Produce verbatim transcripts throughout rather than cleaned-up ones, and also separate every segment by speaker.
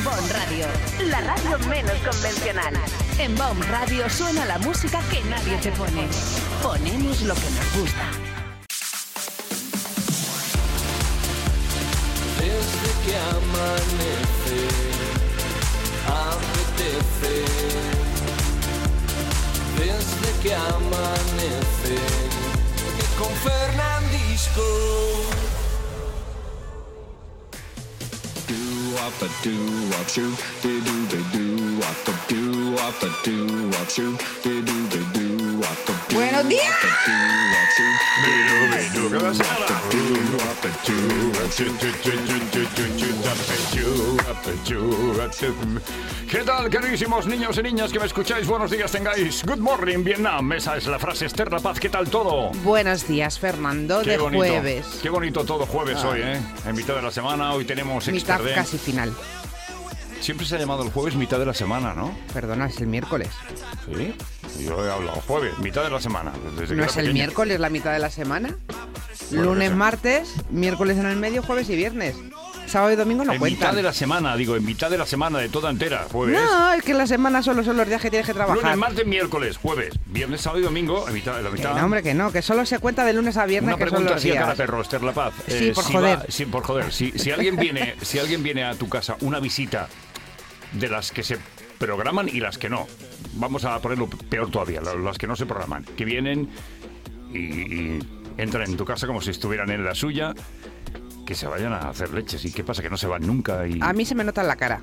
Speaker 1: Bon Radio, la radio menos convencional. En Bon Radio suena la música que nadie te pone. Ponemos lo que nos gusta.
Speaker 2: Desde que amanece, apetece. Desde que amanece, con Fernandisco. Do up a do up shoe, do do do do up a do up a do up shoe, do do do do up a do.
Speaker 3: Buenos días.
Speaker 4: ¿Qué tal, queridísimos niños y niñas que me escucháis? Buenos días tengáis. Good morning, Vietnam. Esa es la frase. Esther La Paz, ¿qué tal todo?
Speaker 3: Buenos días, Fernando,
Speaker 4: Qué
Speaker 3: de
Speaker 4: bonito,
Speaker 3: jueves.
Speaker 4: Qué bonito todo jueves
Speaker 3: Ay.
Speaker 4: hoy, ¿eh? En mitad de la semana, hoy tenemos
Speaker 3: Mitad
Speaker 4: Exterde.
Speaker 3: casi final.
Speaker 4: Siempre se ha llamado el jueves mitad de la semana, ¿no?
Speaker 3: Perdona, es el miércoles.
Speaker 4: Sí. Yo he hablado jueves, mitad de la semana. Desde que
Speaker 3: ¿No
Speaker 4: era
Speaker 3: es el
Speaker 4: pequeño.
Speaker 3: miércoles la mitad de la semana?
Speaker 4: Bueno,
Speaker 3: Lunes,
Speaker 4: que sea.
Speaker 3: martes, miércoles en el medio, jueves y viernes. Sábado y domingo no
Speaker 4: en
Speaker 3: cuentan.
Speaker 4: mitad de la semana, digo, en mitad de la semana, de toda entera, jueves.
Speaker 3: No, es que la semana solo son los días que tienes que trabajar.
Speaker 4: Lunes, martes, miércoles, jueves, viernes, sábado y domingo, en mitad de la
Speaker 3: Que
Speaker 4: mitad.
Speaker 3: no, hombre, que no, que solo se cuenta de lunes a viernes,
Speaker 4: Una
Speaker 3: que son
Speaker 4: pregunta
Speaker 3: los
Speaker 4: así a cara
Speaker 3: días.
Speaker 4: perro, Esther La Paz.
Speaker 3: Sí, por
Speaker 4: si
Speaker 3: joder.
Speaker 4: va- sí, por joder. Si, si alguien viene, si alguien viene a tu casa, una visita de las que se programan y las que no. Vamos a ponerlo peor todavía, la- las que no se programan. Que vienen y, y entran en tu casa como si estuvieran en la suya, que se vayan a hacer leches. ¿Y qué pasa? Que no se van nunca. Y...
Speaker 3: A mí se me nota en la cara.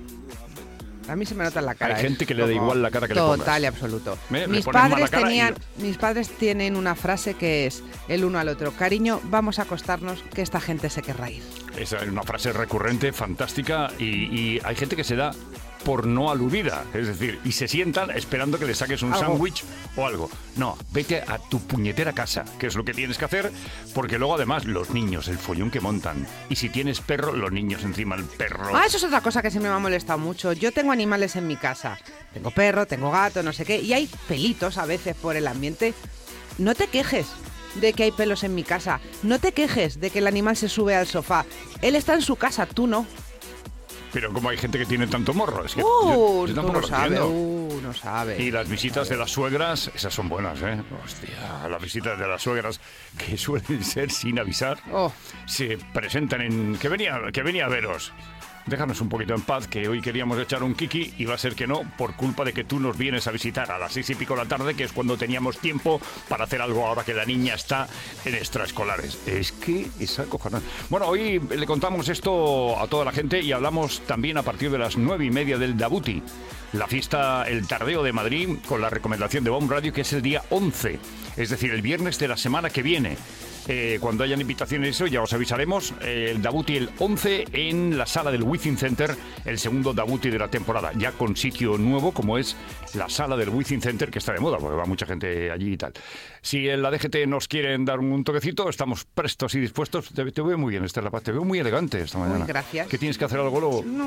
Speaker 3: A mí se me nota en la cara.
Speaker 4: Hay
Speaker 3: es
Speaker 4: gente que le da
Speaker 3: como
Speaker 4: igual la cara que le
Speaker 3: total
Speaker 4: pongas.
Speaker 3: y absoluto.
Speaker 4: Me- le
Speaker 3: mis
Speaker 4: ponen mala
Speaker 3: padres
Speaker 4: cara y-
Speaker 3: tenían, mis padres tienen una frase que es el uno al otro: cariño, vamos a acostarnos, que esta gente se querrá ir.
Speaker 4: Esa es una frase recurrente, fantástica, y, y hay gente que se da por no aludida, es decir, y se sientan esperando que le saques un
Speaker 3: Algo.
Speaker 4: sándwich o algo. No, vete a tu puñetera casa, que es lo que tienes que hacer, porque luego además los niños, el follón que montan, y si tienes perro, los niños encima el perro.
Speaker 3: Ah, eso es otra cosa que siempre me ha molestado mucho. Yo tengo animales en mi casa. Tengo perro, tengo gato, no sé qué, y hay pelitos a veces por el ambiente. No te quejes de que hay pelos en mi casa. No te quejes de que el animal se sube al sofá. Él está en su casa, tú no.
Speaker 4: Pero como hay gente que tiene tanto morro, es que
Speaker 3: Uh,
Speaker 4: yo, yo
Speaker 3: tú
Speaker 4: tampoco
Speaker 3: no
Speaker 4: lo
Speaker 3: sabes,
Speaker 4: entiendo.
Speaker 3: uh, no sabes.
Speaker 4: Y las visitas de las suegras, esas son buenas, ¿eh? Hostia, las visitas de las suegras que suelen ser sin avisar,
Speaker 3: Oh.
Speaker 4: se presentan en... que venía, que venía a veros. Déjanos un poquito en paz, que hoy queríamos echar un kiki y va a ser que no, por culpa de que tú nos vienes a visitar a las seis y pico de la tarde, que es cuando teníamos tiempo para hacer algo ahora que la niña está en extraescolares. Es que es acojonante. Bueno, hoy le contamos esto a toda la gente y hablamos también a partir de las nueve y media del Dabuti, la fiesta El Tardeo de Madrid, con la recomendación de Bon Radio, que es el día once, es decir, el viernes de la semana que viene. Eh, cuando hayan invitaciones, eso ya os avisaremos. Eh, el Dabuti el once en la sala del Within Center, el segundo Dabuti de la temporada, ya con sitio nuevo como es la sala del Within Center, que está de moda porque va mucha gente allí y tal. Si en la D G T nos quieren dar un toquecito, estamos prestos y dispuestos. Te, te veo muy bien, Esther La Paz, te veo muy elegante esta mañana.
Speaker 3: gracias.
Speaker 4: ¿Qué tienes que hacer algo luego?
Speaker 3: No,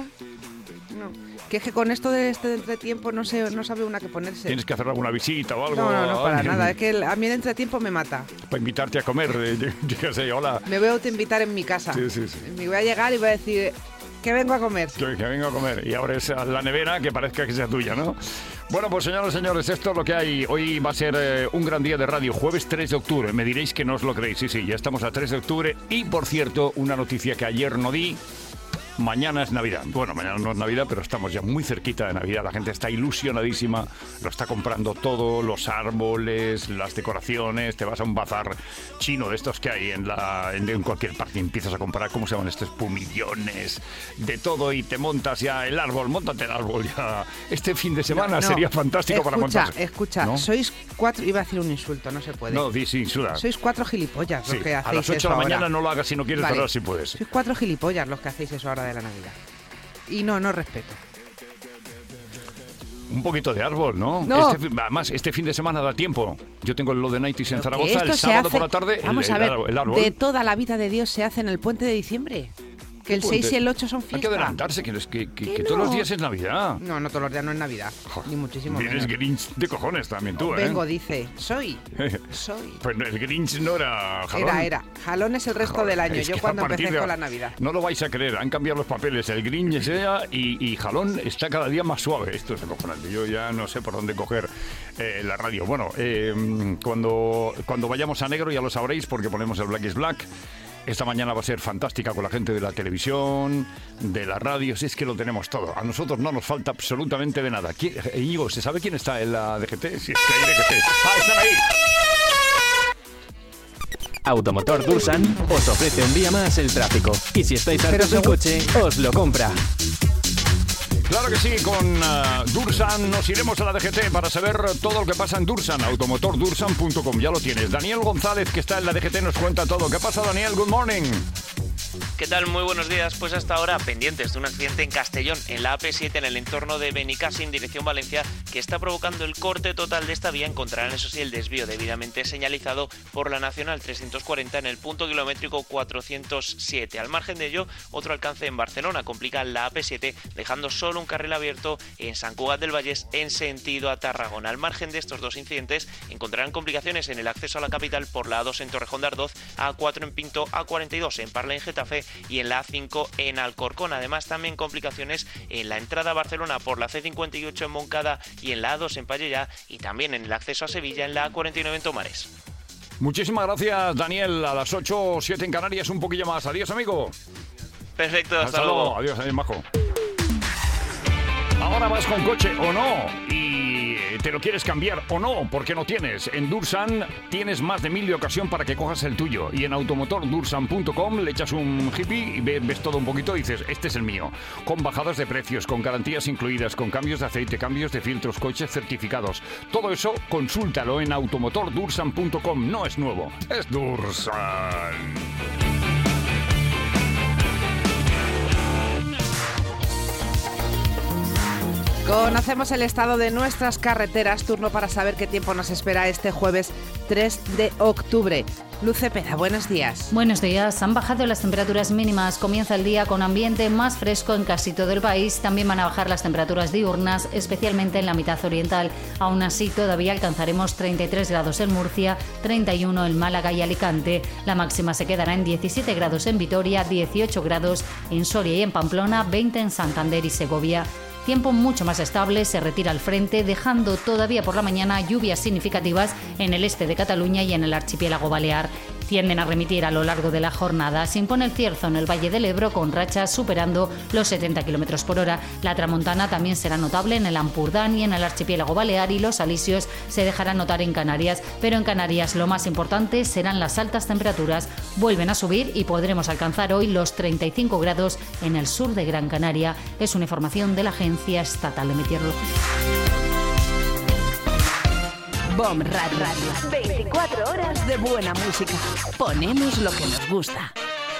Speaker 3: no. Que es que con esto de este entretiempo no sé, no sabe una qué ponerse.
Speaker 4: ¿Tienes que hacer alguna visita o algo?
Speaker 3: No, no, no, para
Speaker 4: Alguien
Speaker 3: nada. Es que el- a mí el entretiempo me mata.
Speaker 4: Para invitarte a comer, eh, yo, yo qué sé, hola.
Speaker 3: Me voy a autoinvitar en mi casa.
Speaker 4: Sí, sí, sí.
Speaker 3: Me voy a llegar y voy a decir que vengo a comer.
Speaker 4: Que, que vengo a comer y abres la nevera que parezca que sea tuya, ¿no? Bueno, pues señoras y señores, esto es lo que hay. Hoy va a ser eh, un gran día de radio, jueves tres de octubre. Me diréis que no os lo creéis. Sí, sí, ya estamos a tres de octubre. Y, por cierto, una noticia que ayer no di. Mañana es Navidad. Bueno, mañana no es Navidad, pero estamos ya muy cerquita de Navidad. La gente está ilusionadísima, lo está comprando todo, los árboles, las decoraciones. Te vas a un bazar chino de estos que hay en, la, en, en cualquier parte y empiezas a comprar, ¿cómo se llaman estos? Pumillones, de todo, y te montas ya el árbol, móntate el árbol ya. Este fin de semana
Speaker 3: No, no.
Speaker 4: sería fantástico
Speaker 3: escucha,
Speaker 4: para montarse.
Speaker 3: Escucha,
Speaker 4: ¿No?
Speaker 3: sois cuatro... Iba a decir un insulto, no se puede.
Speaker 4: No, di sí, suda.
Speaker 3: Sois cuatro gilipollas los
Speaker 4: Sí,
Speaker 3: que
Speaker 4: a
Speaker 3: hacéis
Speaker 4: las ocho
Speaker 3: eso
Speaker 4: de la
Speaker 3: ahora.
Speaker 4: mañana no lo hagas si no quieres,
Speaker 3: Vale.
Speaker 4: pero ahora sí puedes.
Speaker 3: Sois cuatro gilipollas los que hacéis eso ahora de la Navidad. Y no, no respeto.
Speaker 4: Un poquito de árbol, ¿no?
Speaker 3: No.
Speaker 4: Este fin- además, este fin de semana da tiempo. Yo tengo el Lo de Nighties en
Speaker 3: Que
Speaker 4: Zaragoza,
Speaker 3: esto
Speaker 4: el
Speaker 3: se
Speaker 4: sábado
Speaker 3: hace-
Speaker 4: por la tarde, el,
Speaker 3: Vamos
Speaker 4: el
Speaker 3: a ver,
Speaker 4: árbol- el árbol.
Speaker 3: de toda la vida de Dios se hace en el puente de diciembre. Que el seis y el ocho son fiesta.
Speaker 4: Hay que adelantarse, que, que, que,
Speaker 3: ¿Qué
Speaker 4: que
Speaker 3: no?
Speaker 4: todos los días es Navidad.
Speaker 3: No, no todos los días no es Navidad,
Speaker 4: Joder,
Speaker 3: ni muchísimo
Speaker 4: Vienes
Speaker 3: menos.
Speaker 4: Grinch de cojones también tú, ¿eh?
Speaker 3: Vengo, dice, soy, soy.
Speaker 4: Pues no, el Grinch no era jalón.
Speaker 3: Era, era. Jalón es el resto
Speaker 4: Joder,
Speaker 3: del año,
Speaker 4: es
Speaker 3: yo
Speaker 4: que
Speaker 3: cuando
Speaker 4: a partir
Speaker 3: empecé
Speaker 4: de-
Speaker 3: con la Navidad.
Speaker 4: No lo vais a creer, han cambiado los papeles. El Grinch es ella y, y Jalón está cada día más suave. Esto es acojonante. Yo ya no sé por dónde coger eh, la radio. Bueno, eh, cuando, cuando vayamos a negro ya lo sabréis porque ponemos el Black is Black. Esta mañana va a ser fantástica con la gente de la televisión, de la radio, si es que lo tenemos todo. A nosotros no nos falta absolutamente de nada. ¿Quién- eh, Íñigo, ¿se sabe quién está en la D G T? Si es que hay D G T. ¡Ah, están ahí!
Speaker 5: Automotor Dursan os ofrece un día más el tráfico. Y si estáis hartos del
Speaker 3: seguro-
Speaker 5: coche, os lo compra.
Speaker 4: Claro que sí, con uh, Dursan nos iremos a la D G T para saber todo lo que pasa en Dursan, automotor dursan punto com, ya lo tienes. Daniel González, que está en la D G T, nos cuenta todo. ¿Qué pasa, Daniel? Good morning.
Speaker 6: ¿Qué tal? Muy buenos días. Pues hasta ahora pendientes de un accidente en Castellón, en la A P siete, en el entorno de Benicàssim, en dirección Valencia, que está provocando el corte total de esta vía. Encontrarán, eso sí, el desvío debidamente señalizado por la Nacional trescientos cuarenta en el punto kilométrico cuatrocientos siete. Al margen de ello, otro alcance en Barcelona complica la A P siete, dejando solo un carril abierto en Sant Cugat del Vallès en sentido a Tarragona. Al margen de estos dos incidentes, encontrarán complicaciones en el acceso a la capital por la A dos en Torrejón de Ardoz, A cuatro en Pinto, A cuarenta y dos en Parla en Getafe y en la A cinco en Alcorcón. Además, también complicaciones en la entrada a Barcelona por la C cincuenta y ocho en Moncada y en la A dos en Pallellá, y también en el acceso a Sevilla en la A cuarenta y nueve en Tomares.
Speaker 4: Muchísimas gracias, Daniel. A las ocho o siete en Canarias, un poquillo más. Adiós, amigo.
Speaker 6: Perfecto, hasta,
Speaker 4: Hasta luego. Adiós, adiós, majo. Ahora vas con coche o no y te lo quieres cambiar o no, porque no tienes. En Dursan tienes más de mil de ocasión para que cojas el tuyo. Y en automotor dursan punto com le echas un hippie y ves, ves todo un poquito y dices, este es el mío. Con bajadas de precios, con garantías incluidas, con cambios de aceite, cambios de filtros, coches certificados. Todo eso, consúltalo en automotor dursan punto com. No es nuevo, es Dursan.
Speaker 3: Conocemos el estado de nuestras carreteras, turno para saber qué tiempo nos espera este jueves tres de octubre. Luz Cepeda, buenos días.
Speaker 7: Buenos días. Han bajado las temperaturas mínimas. Comienza el día con ambiente más fresco en casi todo el país. También van a bajar las temperaturas diurnas, especialmente en la mitad oriental. Aún así, todavía alcanzaremos treinta y tres grados en Murcia, treinta y uno en Málaga y Alicante. La máxima se quedará en diecisiete grados en Vitoria, dieciocho grados en Soria y en Pamplona, veinte en Santander y Segovia. Tiempo mucho más estable, se retira al frente, dejando todavía por la mañana lluvias significativas en el este de Cataluña y en el archipiélago balear. Tienden a remitir a lo largo de la jornada. Se impone el cierzo en el Valle del Ebro con rachas superando los setenta kilómetros por hora. La tramontana también será notable en el Ampurdán y en el archipiélago balear, y los alisios se dejarán notar en Canarias. Pero en Canarias lo más importante serán las altas temperaturas. Vuelven a subir y podremos alcanzar hoy los treinta y cinco grados en el sur de Gran Canaria. Es una información de la Agencia Estatal de Meteorología.
Speaker 1: Bomb Radio. veinticuatro horas de buena música. Ponemos lo que nos gusta.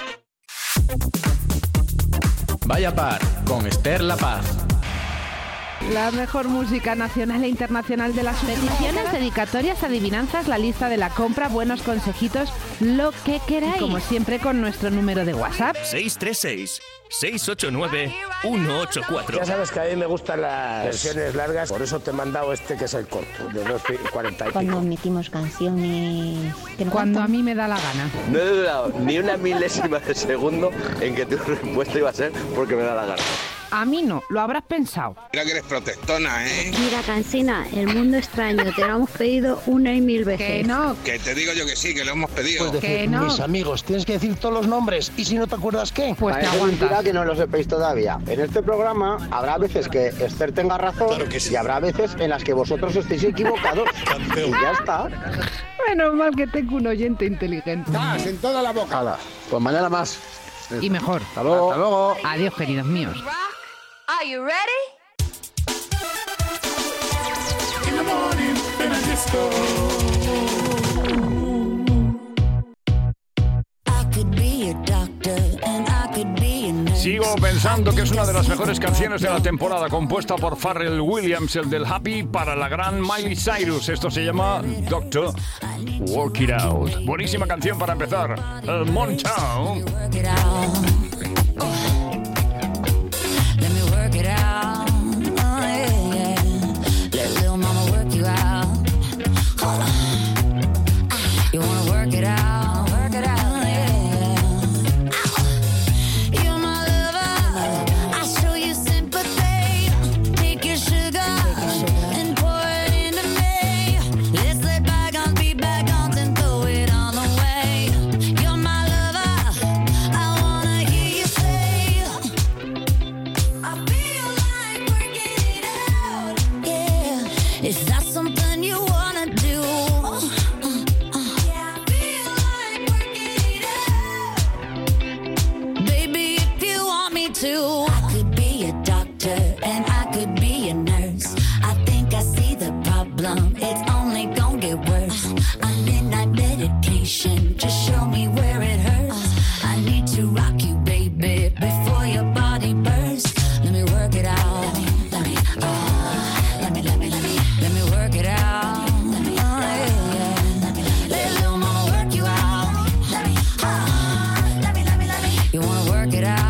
Speaker 5: Vaya par con Esther La Paz.
Speaker 3: La mejor música nacional e internacional de las peticiones, dedicatorias, adivinanzas, la lista de la compra, buenos consejitos, lo que queráis. Y como siempre, con nuestro número de WhatsApp.
Speaker 8: seis tres seis, seis ocho nueve, uno ocho cuatro.
Speaker 9: Ya sabes que a mí me gustan las versiones largas, por eso te he mandado este que es el corto, de dos cuarenta y
Speaker 10: Cuando
Speaker 9: pico.
Speaker 10: metimos canciones que no
Speaker 3: Cuando a
Speaker 10: gustan.
Speaker 3: mí me da la gana.
Speaker 11: No he dudado ni una milésima de segundo en que tu respuesta iba a ser porque me da la gana.
Speaker 3: A mí no, lo habrás pensado.
Speaker 12: Mira que eres protestona, ¿eh?
Speaker 10: Mira, Cancina, el mundo extraño, te lo hemos pedido una y mil veces.
Speaker 3: Que no,
Speaker 12: Que te digo yo que sí, que lo hemos pedido.
Speaker 9: Pues
Speaker 3: que
Speaker 9: decir,
Speaker 3: no.
Speaker 9: mis amigos, tienes que decir todos los nombres, y si no te acuerdas, ¿qué?
Speaker 3: Pues te aguantas.
Speaker 13: que no lo sepáis todavía. En este programa habrá veces que Esther tenga razón,
Speaker 12: Claro que sí.
Speaker 13: y habrá veces en las que vosotros estéis equivocados. Y ya está.
Speaker 3: Menos mal que tengo un oyente inteligente.
Speaker 9: ¡Cas en toda la boca!
Speaker 13: Hala, pues mañana más.
Speaker 3: Y mejor.
Speaker 13: Hasta luego. Hasta luego.
Speaker 3: Adiós, queridos míos.
Speaker 1: Are you ready?
Speaker 4: Sigo pensando que es una de las mejores canciones de la temporada, compuesta por Pharrell Williams, el del Happy, para la gran Miley Cyrus. Esto se llama Doctor Work It Out. Buenísima canción para empezar. El Motown.
Speaker 14: too. I could be a doctor and I could be a nurse. I think I see the problem, it's only gonna get worse. A midnight medication, just show me where it hurts. I need to rock you, baby, before your body bursts. Let me work it out. Let me, uh, let me, let me, let me, let me work it out. Let me, uh, yeah. Let me, let little mama work you out. Let me, uh, let me, let me, let me. You wanna work it out?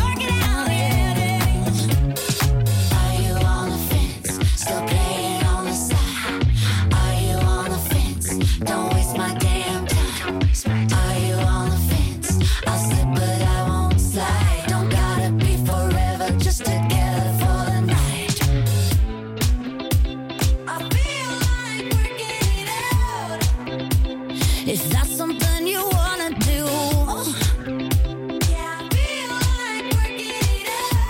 Speaker 14: Is that something you wanna do? Yeah, I feel like working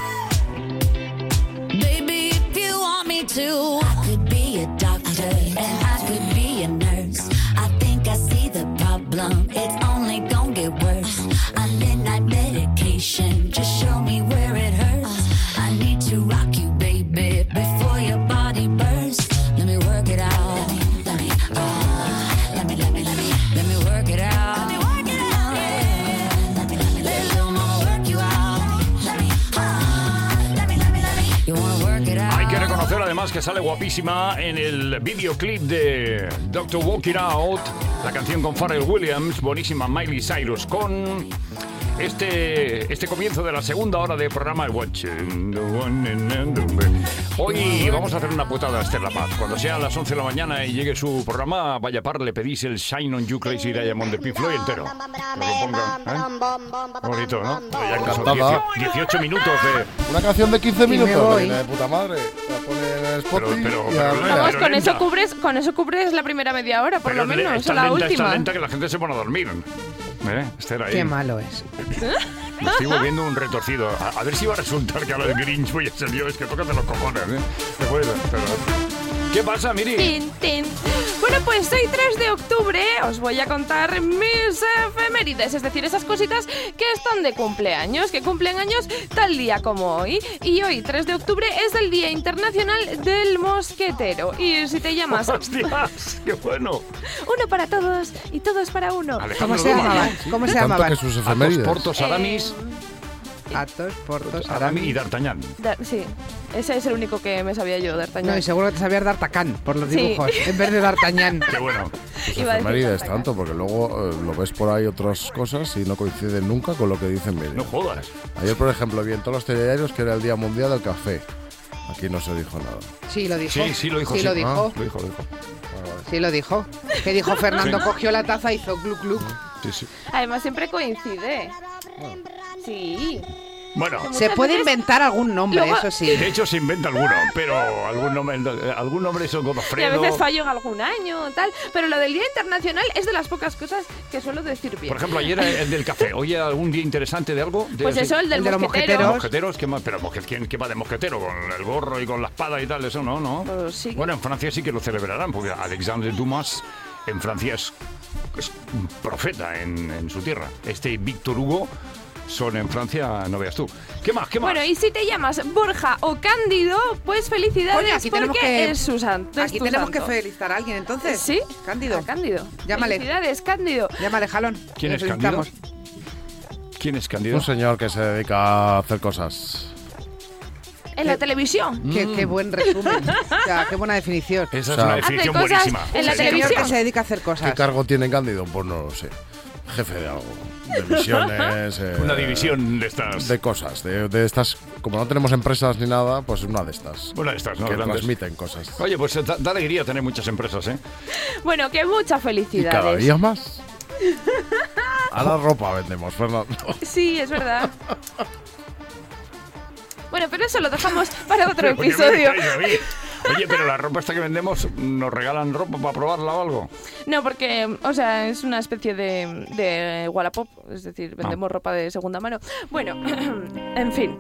Speaker 14: it out. Baby, if you want me to, I could be a doctor and I could be a nurse. I think I see the problem, it's only gonna get worse. A midnight medication, just show me where it hurts. I need to rock you, baby, before your body bursts. Let me work it out. Let me, uh, let me, let me, let me. Let me work it out. Let me work it out. Yeah. Let me, let me, let little mama work you out. Let me, uh, let me, let me, let me. You wanna work it out.
Speaker 4: Hay que reconocer además que sale guapísima en el videoclip de doctor Walk It Out, la canción con Pharrell Williams, buenísima Miley Cyrus, con este, este comienzo de la segunda hora de programa el Watching the One and the Other. Hoy vamos a hacer una putada a Esther La Paz. Cuando sea a las once de la mañana y llegue su programa, vaya par, le pedís el Shine on You Crazy Diamond de Pink Floyd entero. Lo que ponga, ¿eh? Bonito, ¿no? Ya que son dieciocho minutos de...
Speaker 15: Una canción de quince minutos, de puta madre. La pone en el Spotify.
Speaker 4: Pero, pero, pero,
Speaker 16: Vamos,
Speaker 4: pero
Speaker 16: con
Speaker 4: lenta.
Speaker 16: eso cubres, con eso cubres la primera media hora, por
Speaker 4: pero
Speaker 16: lo menos,
Speaker 4: está
Speaker 16: o la
Speaker 4: lenta,
Speaker 16: última.
Speaker 4: Está lenta que la gente se pone a dormir. ¿Eh? Esther ahí.
Speaker 3: Qué malo es.
Speaker 4: Me estoy volviendo un retorcido. A, a ver si va a resultar que ahora el Grinch voy a ser yo. Es que tócate los cojones, ¿eh? Te puedo, pero... ¿Qué pasa, Miri?
Speaker 16: Tin, tin. Bueno, pues hoy tres de octubre os voy a contar mis efemérides, es decir, esas cositas que están de cumpleaños, que cumplen años tal día como hoy. Y hoy, tres de octubre, es el Día Internacional del Mosquetero. Y si te llamas...
Speaker 4: ¡Hostias! ¡Qué bueno!
Speaker 16: Uno para todos y todos para uno.
Speaker 3: ¿Cómo se llamaban? ¿Cómo se llamaban?
Speaker 15: Tanto que sus efemérides.
Speaker 4: Athos, Porthos, Aramis...
Speaker 3: Athos, Porthos,
Speaker 4: Aramis y D'Artagnan.
Speaker 16: Da- sí, ese es el único que me sabía yo, D'Artagnan.
Speaker 3: No, y seguro que te sabías D'Artagnan por los
Speaker 16: Sí.
Speaker 3: dibujos, en vez de D'Artagnan.
Speaker 4: Qué bueno.
Speaker 15: Sus
Speaker 16: Iba a decir
Speaker 15: efemérides
Speaker 16: D'Artagnan.
Speaker 15: tanto, porque luego eh, lo ves por ahí otras cosas y no coinciden nunca con lo que dicen medio.
Speaker 4: No jodas.
Speaker 15: Ayer, por ejemplo, vi en todos los telediarios que era el Día Mundial del Café. Aquí no se dijo nada.
Speaker 3: Sí, lo dijo.
Speaker 4: Sí, sí lo dijo.
Speaker 3: Sí,
Speaker 4: sí.
Speaker 3: lo dijo.
Speaker 15: Ah,
Speaker 4: Lo dijo, lo dijo.
Speaker 3: Sí, lo dijo. Que dijo Fernando,
Speaker 4: Sí.
Speaker 3: cogió la taza y hizo gluc gluc.
Speaker 4: Sí, sí.
Speaker 16: Además, siempre coincide. Sí.
Speaker 4: Bueno,
Speaker 3: Se puede inventar algún nombre,
Speaker 16: Luego-
Speaker 3: eso sí.
Speaker 4: de hecho se inventa alguno, pero algún nombre, algún nombre son
Speaker 16: Y a
Speaker 4: Godofredo.
Speaker 16: veces fallo en algún año o tal. Pero lo del Día Internacional es de las pocas cosas que suelo decir bien.
Speaker 4: Por ejemplo, ayer el del café. Oye, ¿algún día interesante de algo? De,
Speaker 16: Pues eso, el del
Speaker 3: El de los
Speaker 16: mosquetero.
Speaker 3: mosqueteros.
Speaker 4: ¿Mosqueteros? ¿Qué más? Pero mosque- ¿quién, ¿qué va de mosquetero? ¿Con el gorro y con la espada y tal? Eso no, ¿no?
Speaker 16: Pues sí.
Speaker 4: Bueno, en Francia sí que lo celebrarán, porque Alexandre Dumas en Francia es, es un profeta en, en su tierra. Este y Víctor Hugo son en Francia, no veas tú. ¿Qué más? ¿Qué más?
Speaker 16: Bueno, y si te llamas Borja o Cándido, pues felicidades
Speaker 3: Coño, aquí tenemos
Speaker 16: porque
Speaker 3: que-
Speaker 16: es su santo. es
Speaker 3: Aquí
Speaker 16: tu
Speaker 3: tenemos
Speaker 16: santo.
Speaker 3: que felicitar a alguien, entonces.
Speaker 16: Sí,
Speaker 3: Cándido.
Speaker 16: a Cándido.
Speaker 3: Llámale.
Speaker 16: Felicidades, Cándido.
Speaker 3: Llámale, jalón.
Speaker 4: ¿Quién
Speaker 3: Le
Speaker 4: es Cándido?
Speaker 3: felicitamos.
Speaker 4: ¿Quién es Cándido?
Speaker 15: Un señor que se dedica a hacer cosas.
Speaker 16: En la televisión.
Speaker 3: Qué, qué buen resumen. O sea, qué buena definición.
Speaker 4: Esa es
Speaker 15: O sea,
Speaker 4: una
Speaker 15: hace
Speaker 4: definición
Speaker 16: cosas
Speaker 4: buenísima.
Speaker 16: en la
Speaker 4: Sí,
Speaker 3: Señor
Speaker 16: televisión.
Speaker 3: que se dedica a hacer cosas.
Speaker 15: ¿Qué cargo tiene Cándido? Pues no lo sé. Jefe de algo. De misiones. eh,
Speaker 4: Una división de estas.
Speaker 15: De cosas. De, de estas. Como no tenemos empresas ni nada, pues una de estas.
Speaker 4: Una de estas, ¿no?
Speaker 15: Que
Speaker 4: Grandes.
Speaker 15: transmiten cosas.
Speaker 4: Oye, pues da, da alegría tener muchas empresas, ¿eh?
Speaker 16: Bueno, que muchas
Speaker 15: Y
Speaker 16: felicidades.
Speaker 15: cada día más. A la ropa vendemos, Fernando.
Speaker 16: Sí, es verdad. Bueno, pero eso lo dejamos para otro
Speaker 4: Pero, ¿por qué me
Speaker 16: episodio.
Speaker 4: metéis a mí? Oye, pero la ropa esta que vendemos, ¿nos regalan ropa para probarla o algo?
Speaker 16: No, porque, o sea, es una especie de, de Wallapop, es decir, vendemos ropa de segunda mano. Bueno, en fin.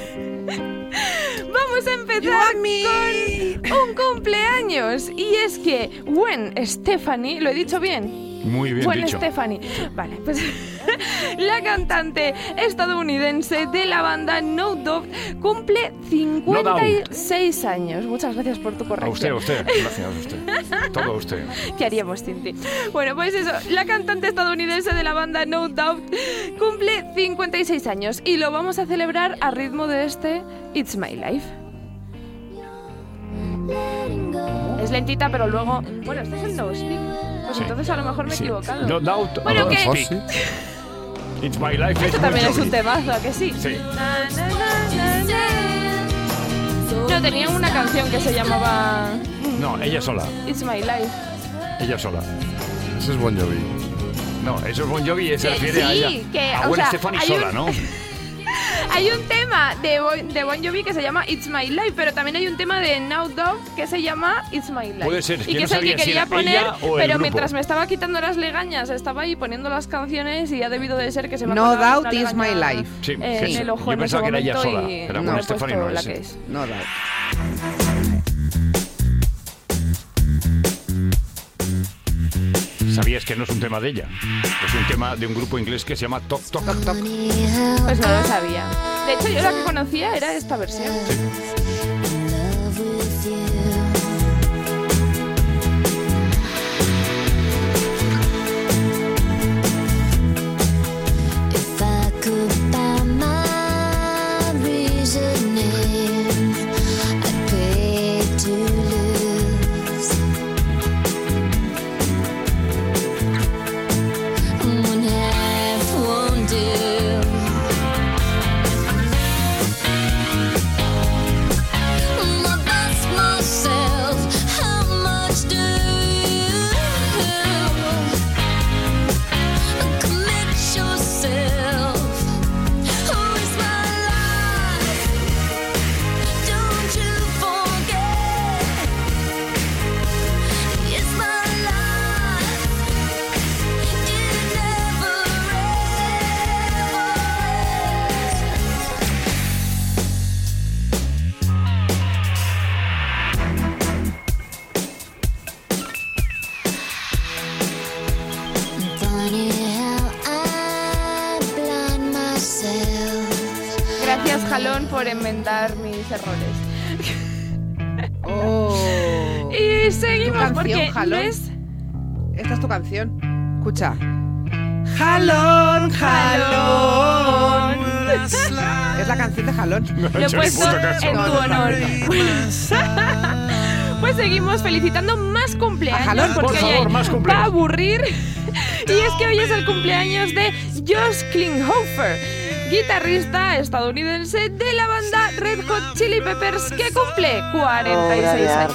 Speaker 16: Vamos a empezar con un cumpleaños. Y es que Gwen Stefani, ¿lo he dicho bien?
Speaker 4: Muy bien
Speaker 16: Gwen
Speaker 4: dicho.
Speaker 16: Stefani. Vale, pues La cantante estadounidense de la banda No Doubt cumple cincuenta y seis años. Muchas gracias por tu corrección.
Speaker 4: A usted, a usted. Gracias a usted. Todo a usted.
Speaker 16: ¿Qué haríamos sin ti? Bueno, pues eso. La cantante estadounidense de la banda No Doubt cumple cincuenta y seis años y lo vamos a celebrar a ritmo de este It's My Life. Es lentita, pero luego... Bueno, este es el No Speak. Pues sí. Entonces a lo mejor me he
Speaker 4: sí.
Speaker 16: equivocado.
Speaker 4: No Doubt.
Speaker 16: Bueno, que...
Speaker 4: It's My Life.
Speaker 16: Esto también es un temazo, ¿a que sí?
Speaker 4: Sí.
Speaker 16: Na, na, na, na, na. No, tenían una canción que se llamaba...
Speaker 4: No, ella sola.
Speaker 16: It's My Life.
Speaker 4: Ella sola.
Speaker 15: Ese es Bon Jovi.
Speaker 4: No, eso es Bon Jovi y se
Speaker 16: que,
Speaker 4: refiere
Speaker 16: sí,
Speaker 4: a ella.
Speaker 16: Que,
Speaker 4: a Gwen
Speaker 16: sea,
Speaker 4: Stefani sola,
Speaker 16: un...
Speaker 4: ¿no?
Speaker 16: Hay un tema de Bon, de Bon Jovi que se llama It's My Life, pero también hay un tema de No Doubt que se llama It's My Life.
Speaker 4: Puede ser,
Speaker 16: y que
Speaker 4: no
Speaker 16: es el que quería
Speaker 4: si
Speaker 16: poner, pero
Speaker 4: grupo.
Speaker 16: mientras me estaba quitando las legañas, estaba ahí poniendo las canciones y ha debido de ser que se me ha
Speaker 3: No
Speaker 16: colado
Speaker 3: Doubt
Speaker 16: una
Speaker 3: Is My
Speaker 16: legaña,
Speaker 3: Life.
Speaker 4: Sí,
Speaker 16: eh,
Speaker 4: sí.
Speaker 16: en el ojo
Speaker 4: Yo
Speaker 16: en
Speaker 4: pensaba
Speaker 16: ese
Speaker 4: que era ella
Speaker 16: momento
Speaker 4: sola,
Speaker 16: y
Speaker 4: pero
Speaker 16: no
Speaker 4: Gwen
Speaker 16: he
Speaker 4: Stefani
Speaker 16: puesto
Speaker 4: no
Speaker 16: la
Speaker 4: es.
Speaker 16: que es.
Speaker 3: No Doubt.
Speaker 4: ¿Sabías que no es un tema de ella? Es un tema de un grupo inglés que se llama Tok Tok.
Speaker 3: Toc, toc.
Speaker 16: Pues no lo sabía. De hecho, yo la que conocía era esta versión.
Speaker 4: Sí.
Speaker 16: Gracias, Jalón, por enmendar mis errores.
Speaker 3: Oh.
Speaker 16: Y seguimos
Speaker 3: ¿Tu canción,
Speaker 16: porque
Speaker 3: Jalón?
Speaker 16: ¿ves?
Speaker 3: Esta es tu canción. Escucha. Jalón, jalón. Es la canción de Jalón.
Speaker 16: Lo he puesto en tu honor. Pues seguimos felicitando más cumpleaños.
Speaker 3: Jalón,
Speaker 16: porque
Speaker 4: por favor,
Speaker 16: hoy
Speaker 4: más
Speaker 16: va a
Speaker 4: cumpleaños.
Speaker 16: aburrir. Y es que hoy es el cumpleaños de Josh Klinghoffer, guitarrista estadounidense de la banda Red Hot Chili Peppers, que cumple cuarenta y seis años.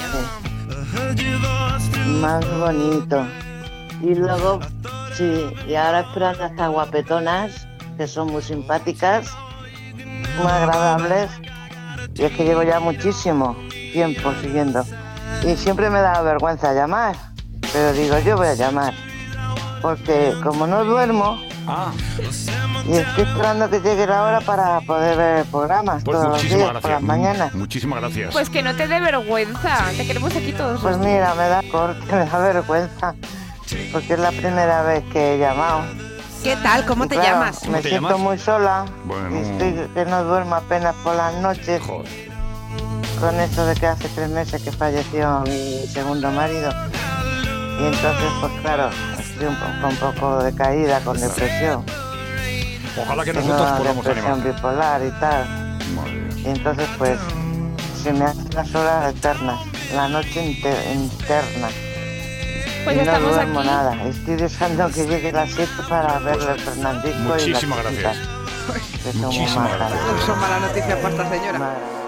Speaker 17: Más bonito. Y luego, sí, y ahora esperando a estas guapetonas, que son muy simpáticas, muy agradables. Y es que llevo ya muchísimo tiempo siguiendo. Y siempre me da vergüenza llamar, pero digo, yo voy a llamar. Porque como no duermo,
Speaker 4: ah.
Speaker 17: y estoy esperando que llegue la hora para poder ver programas
Speaker 4: Pues
Speaker 17: todos los días,
Speaker 4: gracias.
Speaker 17: por las mañanas.
Speaker 4: Muchísimas gracias.
Speaker 16: Pues que no te dé vergüenza, te queremos aquí todos.
Speaker 17: Pues mira, me da corte, me da vergüenza, porque es la primera vez que he llamado.
Speaker 3: ¿Qué tal? ¿Cómo
Speaker 17: Y
Speaker 3: te
Speaker 17: claro,
Speaker 3: llamas?
Speaker 17: Me
Speaker 4: ¿Cómo te
Speaker 17: siento
Speaker 4: llamas?
Speaker 17: muy sola,
Speaker 4: Bueno.
Speaker 17: y estoy que no duermo apenas por las noches.
Speaker 4: Joder.
Speaker 17: Con esto de que hace tres meses que falleció mi segundo marido. Y entonces, pues claro, estoy un poco, un poco decaída, con depresión.
Speaker 4: Ojalá que
Speaker 17: Tengo
Speaker 4: nosotros podamos
Speaker 17: depresión
Speaker 4: animar.
Speaker 17: bipolar y tal.
Speaker 4: Madre.
Speaker 17: Y entonces, pues, se me hacen las horas eternas, la noche inter- interna.
Speaker 16: Pues
Speaker 17: y no
Speaker 16: estamos
Speaker 17: duermo
Speaker 16: aquí.
Speaker 17: nada. Estoy deseando que llegue las siete para verle el Fernandisco y la
Speaker 4: Muchísimas
Speaker 17: chiquita,
Speaker 4: gracias.
Speaker 17: que son muy
Speaker 4: Muchísimas
Speaker 17: majas.
Speaker 4: gracias.
Speaker 3: Son mala noticia para esta señora.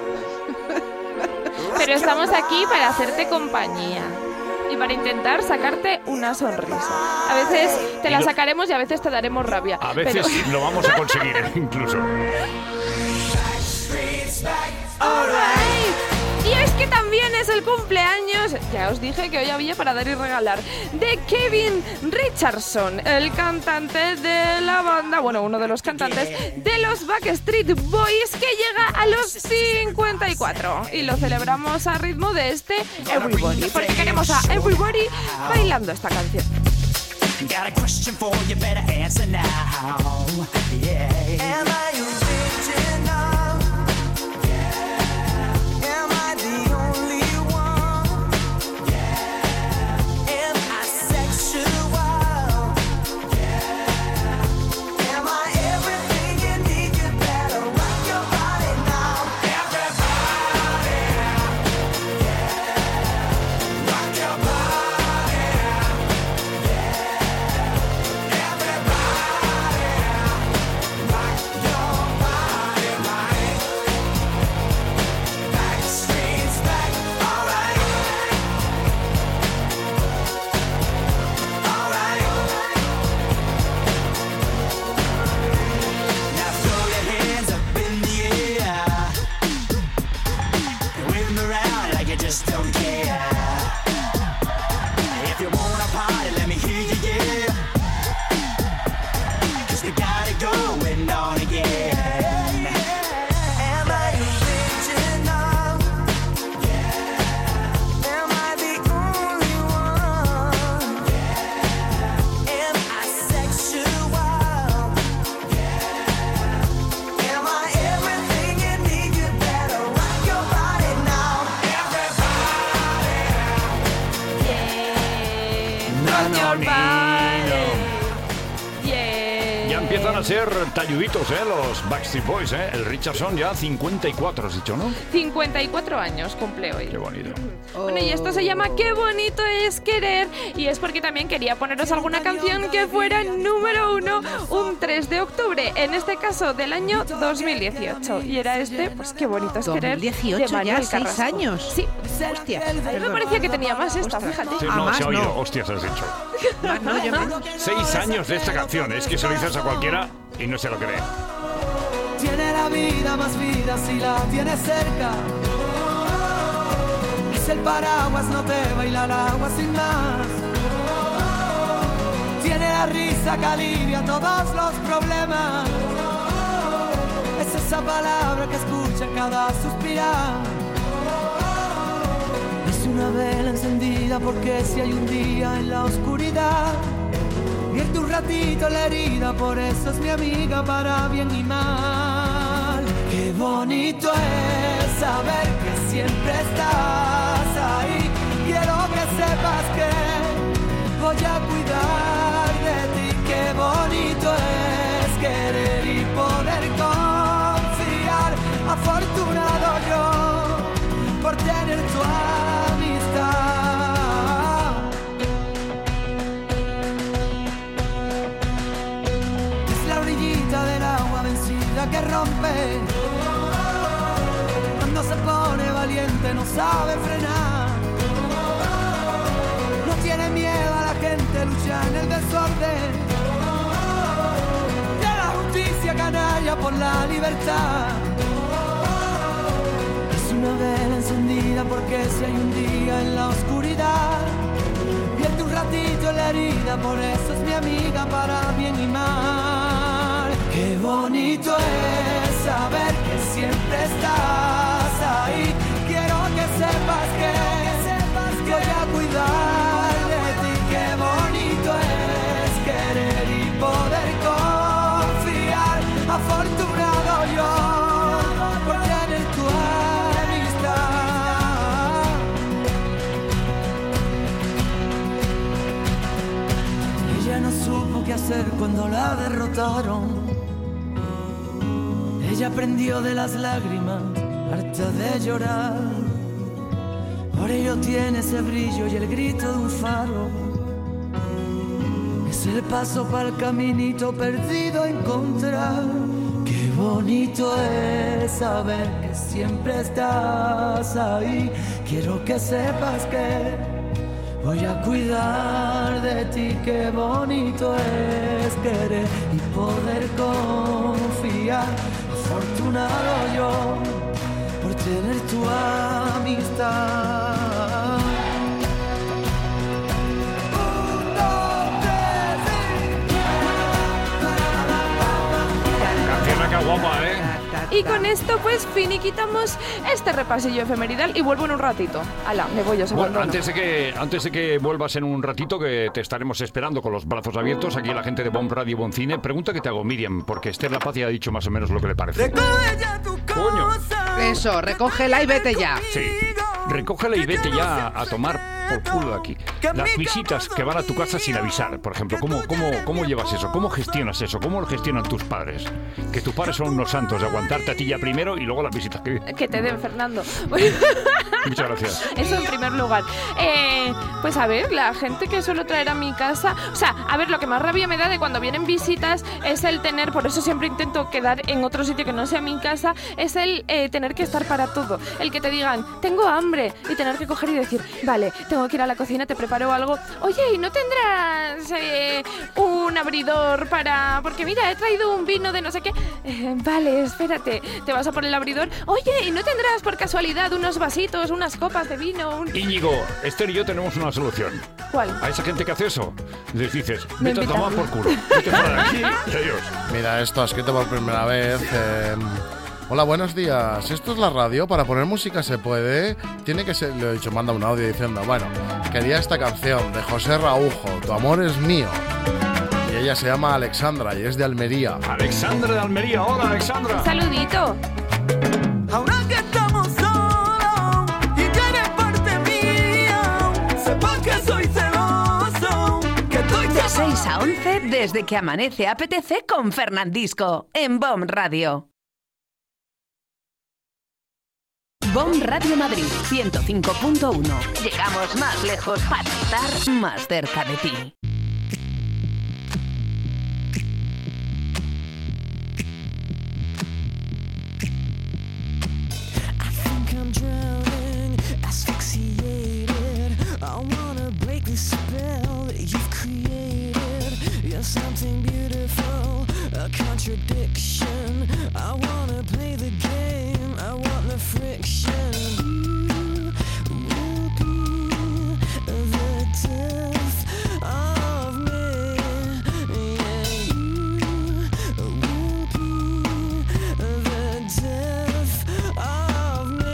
Speaker 16: Pero estamos aquí para hacerte compañía y para intentar sacarte una sonrisa. A veces te la sacaremos y a veces te daremos rabia.
Speaker 4: A veces
Speaker 16: pero...
Speaker 4: lo vamos a conseguir, incluso.
Speaker 16: Y es que también es el cumpleaños, ya os dije que hoy había para dar y regalar, de Kevin Richardson, el cantante de la banda, bueno, uno de los cantantes de los Backstreet Boys, que llega a los cincuenta y cuatro. Y lo celebramos a ritmo de este Everybody, porque queremos a Everybody bailando esta canción.
Speaker 18: Got a question for you, better answer now. Yeah. Am I original? Yeah. Am I the only one? Yeah. Am I sexual? Yeah. Am I everything you need? You better rock your body now. Everybody. Yeah. Rock your body. Just don't care. If you wanna party, let me hear you, yeah. 'Cause we got it going on again. Am I original? Yeah. Am I the only one? Yeah. Am I sexual? Yeah. Am I everything you need? You better rock your body now.
Speaker 4: No, no,
Speaker 16: Yeah.
Speaker 4: Ya empiezan a ser talluditos, ¿eh? Los Backstreet Boys, ¿eh? El Richardson ya cincuenta y cuatro, has dicho, ¿no?
Speaker 16: cincuenta y cuatro años cumple hoy.
Speaker 4: Qué bonito.
Speaker 16: Bueno, y esto se llama Qué bonito es querer, y es porque también quería poneros alguna canción que fuera número uno un tres de octubre, en este caso del año dos mil dieciocho. Y era este, pues Qué bonito es querer,
Speaker 3: dos mil dieciocho,
Speaker 16: de Manuel
Speaker 3: ya, seis
Speaker 16: Carrasco.
Speaker 3: años.
Speaker 16: Sí.
Speaker 3: Hostia.
Speaker 16: A mí me parecía que tenía más esta, fíjate.
Speaker 4: Sí,
Speaker 3: Ah,
Speaker 4: no,
Speaker 3: más
Speaker 4: se ha oído,
Speaker 3: no.
Speaker 4: hostias, has dicho.
Speaker 3: Ah, no, yo me-
Speaker 4: Seis años de esta canción, es que se lo dices a cualquiera y no se lo cree.
Speaker 19: Tiene la vida más vida si la tienes cerca. Es el paraguas, no te baila el agua sin más. Tiene la risa que alivia todos los problemas. Es esa palabra que escucha en cada suspirar. Es una vela encendida porque si hay un día en la oscuridad, vierte un ratito la herida, por eso es mi amiga para bien y mal. Qué bonito es saber que siempre estás ahí. Quiero que sepas que voy a cuidar de ti. Qué bonito es querer y poder confiar. Afortunado yo por tener tu amistad. Del agua vencida que rompe, cuando se pone valiente no sabe frenar, no tiene miedo a la gente, lucha en el desorden de la justicia canalla por la libertad. Es una vela encendida porque si hay un día en la oscuridad, vierte un ratito en la herida, por eso es mi amiga para bien y mal. Qué bonito es saber que siempre estás ahí. Quiero que sepas que voy a cuidar de ti. Qué bonito es querer y poder confiar. Afortunado yo por tener tu amistad. Ella no supo qué hacer cuando la derrotaron. Ella aprendió de las lágrimas, harta de llorar. Por ello tiene ese brillo y el grito de un faro. Es el paso para el caminito perdido a encontrar. Qué bonito es saber que siempre estás ahí. Quiero que sepas que voy a cuidar de ti. Qué bonito es querer y poder confiar. Afortunado yo por tener tu amistad.
Speaker 4: Canción acá guapa, ¿eh?
Speaker 16: Y Y con esto pues finiquitamos este repasillo efemeridal y vuelvo en un ratito. Ala, me voy, os
Speaker 4: Bueno,
Speaker 16: abandono.
Speaker 4: antes de, que, antes de que vuelvas en un ratito, que te estaremos esperando con los brazos abiertos, aquí la gente de Bon Radio y Bon Cine. Pregunta que te hago, Miriam, porque Esther La Paz ya ha dicho más o menos lo que le parece. Coño.
Speaker 3: Eso, recógela y vete ya.
Speaker 4: Sí, recógela y vete ya a tomar por culo de aquí. Las visitas que van a tu casa sin avisar, por ejemplo, ¿cómo, cómo, cómo llevas eso? ¿Cómo gestionas eso? ¿Cómo lo gestionan tus padres? Que tus padres son unos santos de aguantarte a ti ya primero y luego las visitas que...
Speaker 16: Que te den, Fernando.
Speaker 4: Muchas gracias.
Speaker 16: Eso en primer lugar. Eh, pues a ver, la gente que suelo traer a mi casa... O sea, a ver, lo que más rabia me da de cuando vienen visitas es el tener... Por eso siempre intento quedar en otro sitio que no sea mi casa. Es el eh, tener que estar para todo. El que te digan, tengo hambre. Y tener que coger y decir, vale, tengo que ir a la cocina, te preparo algo. Oye, ¿y no tendrás eh, un abridor para...? Porque mira, he traído un vino de no sé qué. Eh, vale, espérate. Te vas a por el abridor. Oye, ¿y no tendrás por casualidad unos vasitos, unas copas de vino? Un...
Speaker 4: Íñigo, Esther y yo tenemos una solución.
Speaker 16: ¿Cuál?
Speaker 4: A esa gente que hace eso, les dices,
Speaker 16: Me
Speaker 4: vete a
Speaker 16: invitan.
Speaker 4: tomar por culo. Vete fuera de aquí y adiós.
Speaker 15: Mira, esto ha escrito por primera vez. eh, Hola, buenos días. ¿Esto es la radio? ¿Para poner música se puede? Tiene que ser... Le he dicho, manda un audio diciendo, bueno, quería esta canción de José Raujo, Tu amor es mío. Y ella se llama Alexandra y es de Almería.
Speaker 4: Alexandra de Almería. Hola, Alexandra.
Speaker 16: Un saludito.
Speaker 18: Ahora que estamos solos y que eres parte mía, sepa que soy celoso, que estoy
Speaker 1: De seis a once, desde que amanece apetece con Fernandisco, en Bon Radio. Bon Radio Madrid, ciento cinco punto uno. Llegamos más lejos para estar más cerca de ti.
Speaker 18: I'm drowning, asphyxiated. I wanna break the spell that you've created. You're something beautiful, a contradiction. I wanna play the game, I want the friction. You will be the death of me. Yeah, you will be the death of me.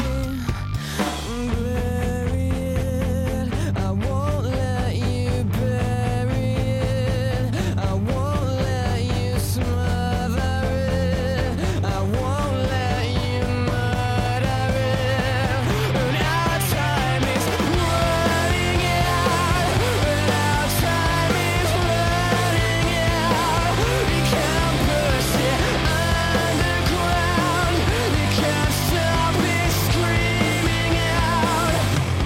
Speaker 18: Bury it, I won't let you bury it. I won't let you smother it. I won't let you murder it. And our time is running out. And our time is running out. You can't push it underground. You can't stop it screaming out.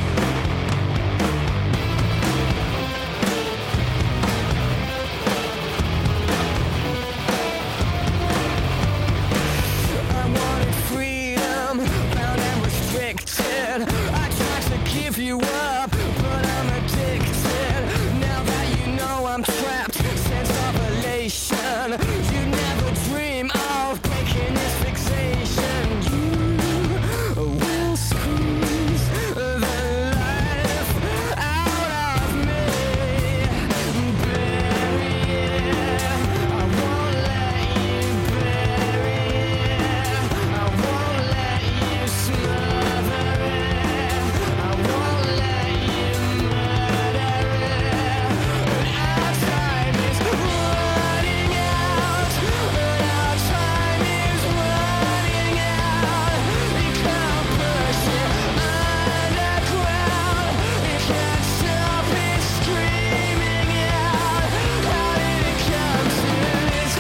Speaker 18: I wanted freedom, bound and restricted. I tried to give you up, but I'm addicted. Now that you know I'm trapped, sense of elation. You never dream of breaking this fixation. You will squeeze the life out of me. Bury it, I won't let you bury it. I won't let you smother it. I won't let you murder it. And our time is running out. And our time is running out. You can't push it underground. You can't stop it screaming out. How did it come to this?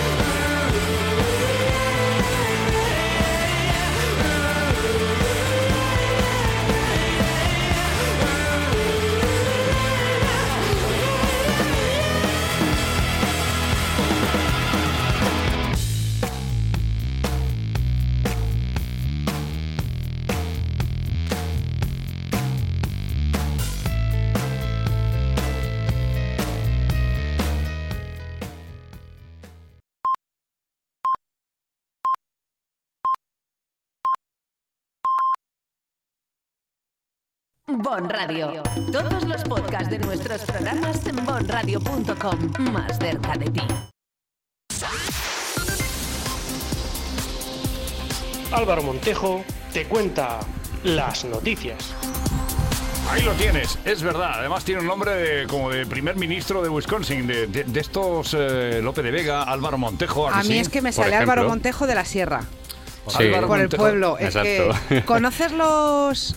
Speaker 1: Bon Radio. Todos los podcasts de nuestros programas en bon radio punto com. Más cerca de ti.
Speaker 20: Álvaro Montejo te cuenta las noticias.
Speaker 4: Ahí lo tienes, es verdad. Además tiene un nombre de, como de primer ministro de Wisconsin, de, de, de estos eh, Lope de Vega, Álvaro Montejo.
Speaker 3: A mí
Speaker 4: sí?
Speaker 3: es que me
Speaker 4: Por
Speaker 3: sale
Speaker 4: ejemplo.
Speaker 3: Álvaro Montejo de la Sierra.
Speaker 4: Sí.
Speaker 3: Álvaro por
Speaker 4: Montejo.
Speaker 3: el pueblo. Es
Speaker 21: Exacto.
Speaker 3: que, ¿conoces los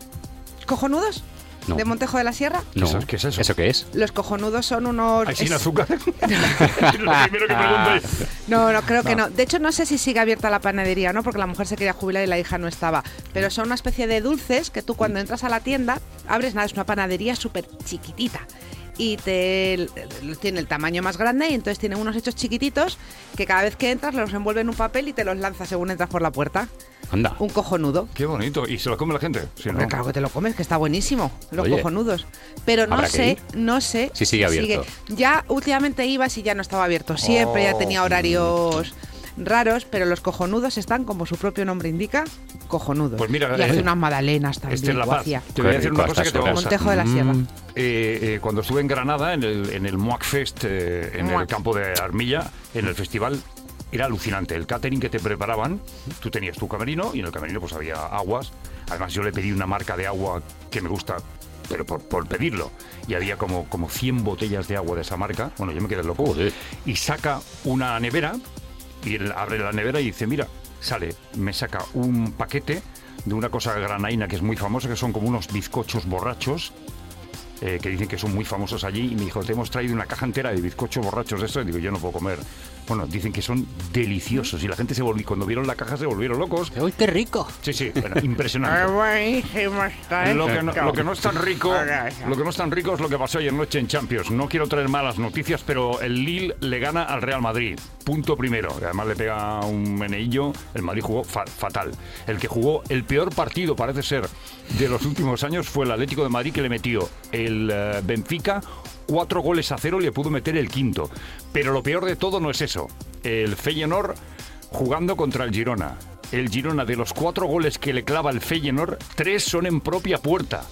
Speaker 3: cojonudos
Speaker 21: No.
Speaker 3: de Montejo de la Sierra?
Speaker 21: No.
Speaker 4: ¿Eso- qué es eso?
Speaker 21: ¿Eso qué es?
Speaker 3: Los cojonudos son unos...
Speaker 4: ¿Hay sin
Speaker 3: es-
Speaker 4: azúcar? Es lo primero que pregunto yo.
Speaker 3: No, no, creo que
Speaker 4: No.
Speaker 3: no. De hecho, no sé si sigue abierta la panadería o no, porque la mujer se quería jubilar y la hija no estaba. Pero son una especie de dulces que tú cuando entras a la tienda, abres, nada, es una panadería súper chiquitita. Y te tiene el tamaño más grande y entonces tiene unos hechos chiquititos que cada vez que entras los envuelve en un papel y te los lanza según entras por la puerta.
Speaker 21: Anda.
Speaker 3: Un cojonudo.
Speaker 4: Qué bonito. ¿Y se lo come la gente? Sí, ¿no?
Speaker 3: Hombre, claro que te lo comes, que está buenísimo, los
Speaker 21: Oye.
Speaker 3: cojonudos. Pero no
Speaker 21: Habrá que
Speaker 3: sé,
Speaker 21: ir.
Speaker 3: no sé
Speaker 21: Si sigue abierto.
Speaker 3: Ya últimamente ibas y ya no estaba abierto siempre, ya
Speaker 4: Oh.
Speaker 3: tenía horarios raros, pero los cojonudos están, como su propio nombre indica, cojonudos.
Speaker 4: Pues mira,
Speaker 3: y hace
Speaker 4: eh,
Speaker 3: unas magdalenas también.
Speaker 4: Este es La
Speaker 3: o
Speaker 4: Paz.
Speaker 3: hacía.
Speaker 4: Te voy a decir una
Speaker 21: Qué
Speaker 4: cosa que te va a
Speaker 21: rico,
Speaker 4: gustar.
Speaker 3: Montejo de la Sierra.
Speaker 4: Mm, eh, eh, cuando estuve en Granada, en el, en el Muac Fest, eh, en el
Speaker 3: Muac.
Speaker 4: campo de Armilla, en el festival, era alucinante. El catering que te preparaban, tú tenías tu camerino y en el camerino pues había aguas. Además yo le pedí una marca de agua que me gusta, pero por, por pedirlo. Y había como, como cien botellas de agua de esa marca. Bueno, yo me quedé loco.
Speaker 21: Joder.
Speaker 4: Y saca una nevera, y él abre la nevera y dice, mira, sale, me saca un paquete de una cosa granaína que es muy famosa, que son como unos bizcochos borrachos, eh, que dicen que son muy famosos allí, y me dijo, te hemos traído una caja entera de bizcochos borrachos de eso, y digo, yo no puedo comer. Bueno, dicen que son deliciosos, y la gente se volvió, cuando vieron la caja se volvieron locos.
Speaker 21: ¡Uy, qué rico!
Speaker 4: Sí, sí, bueno, impresionante.
Speaker 3: buenísimo está, ¿eh?
Speaker 4: Lo que, no, lo que no es tan rico, lo que no es tan rico es lo que pasó ayer noche en Champions. No quiero traer malas noticias, pero el Lille le gana al Real Madrid. Punto primero. Y además le pega un meneillo. El Madrid jugó fa- fatal. El que jugó el peor partido, parece ser, de los últimos años fue el Atlético de Madrid, que le metió el eh, Benfica cuatro goles a cero y le pudo meter el quinto. Pero lo peor de todo no es eso. El Feyenoord jugando contra el Girona. El Girona, de los cuatro goles que le clava el Feyenoord, tres son en propia puerta.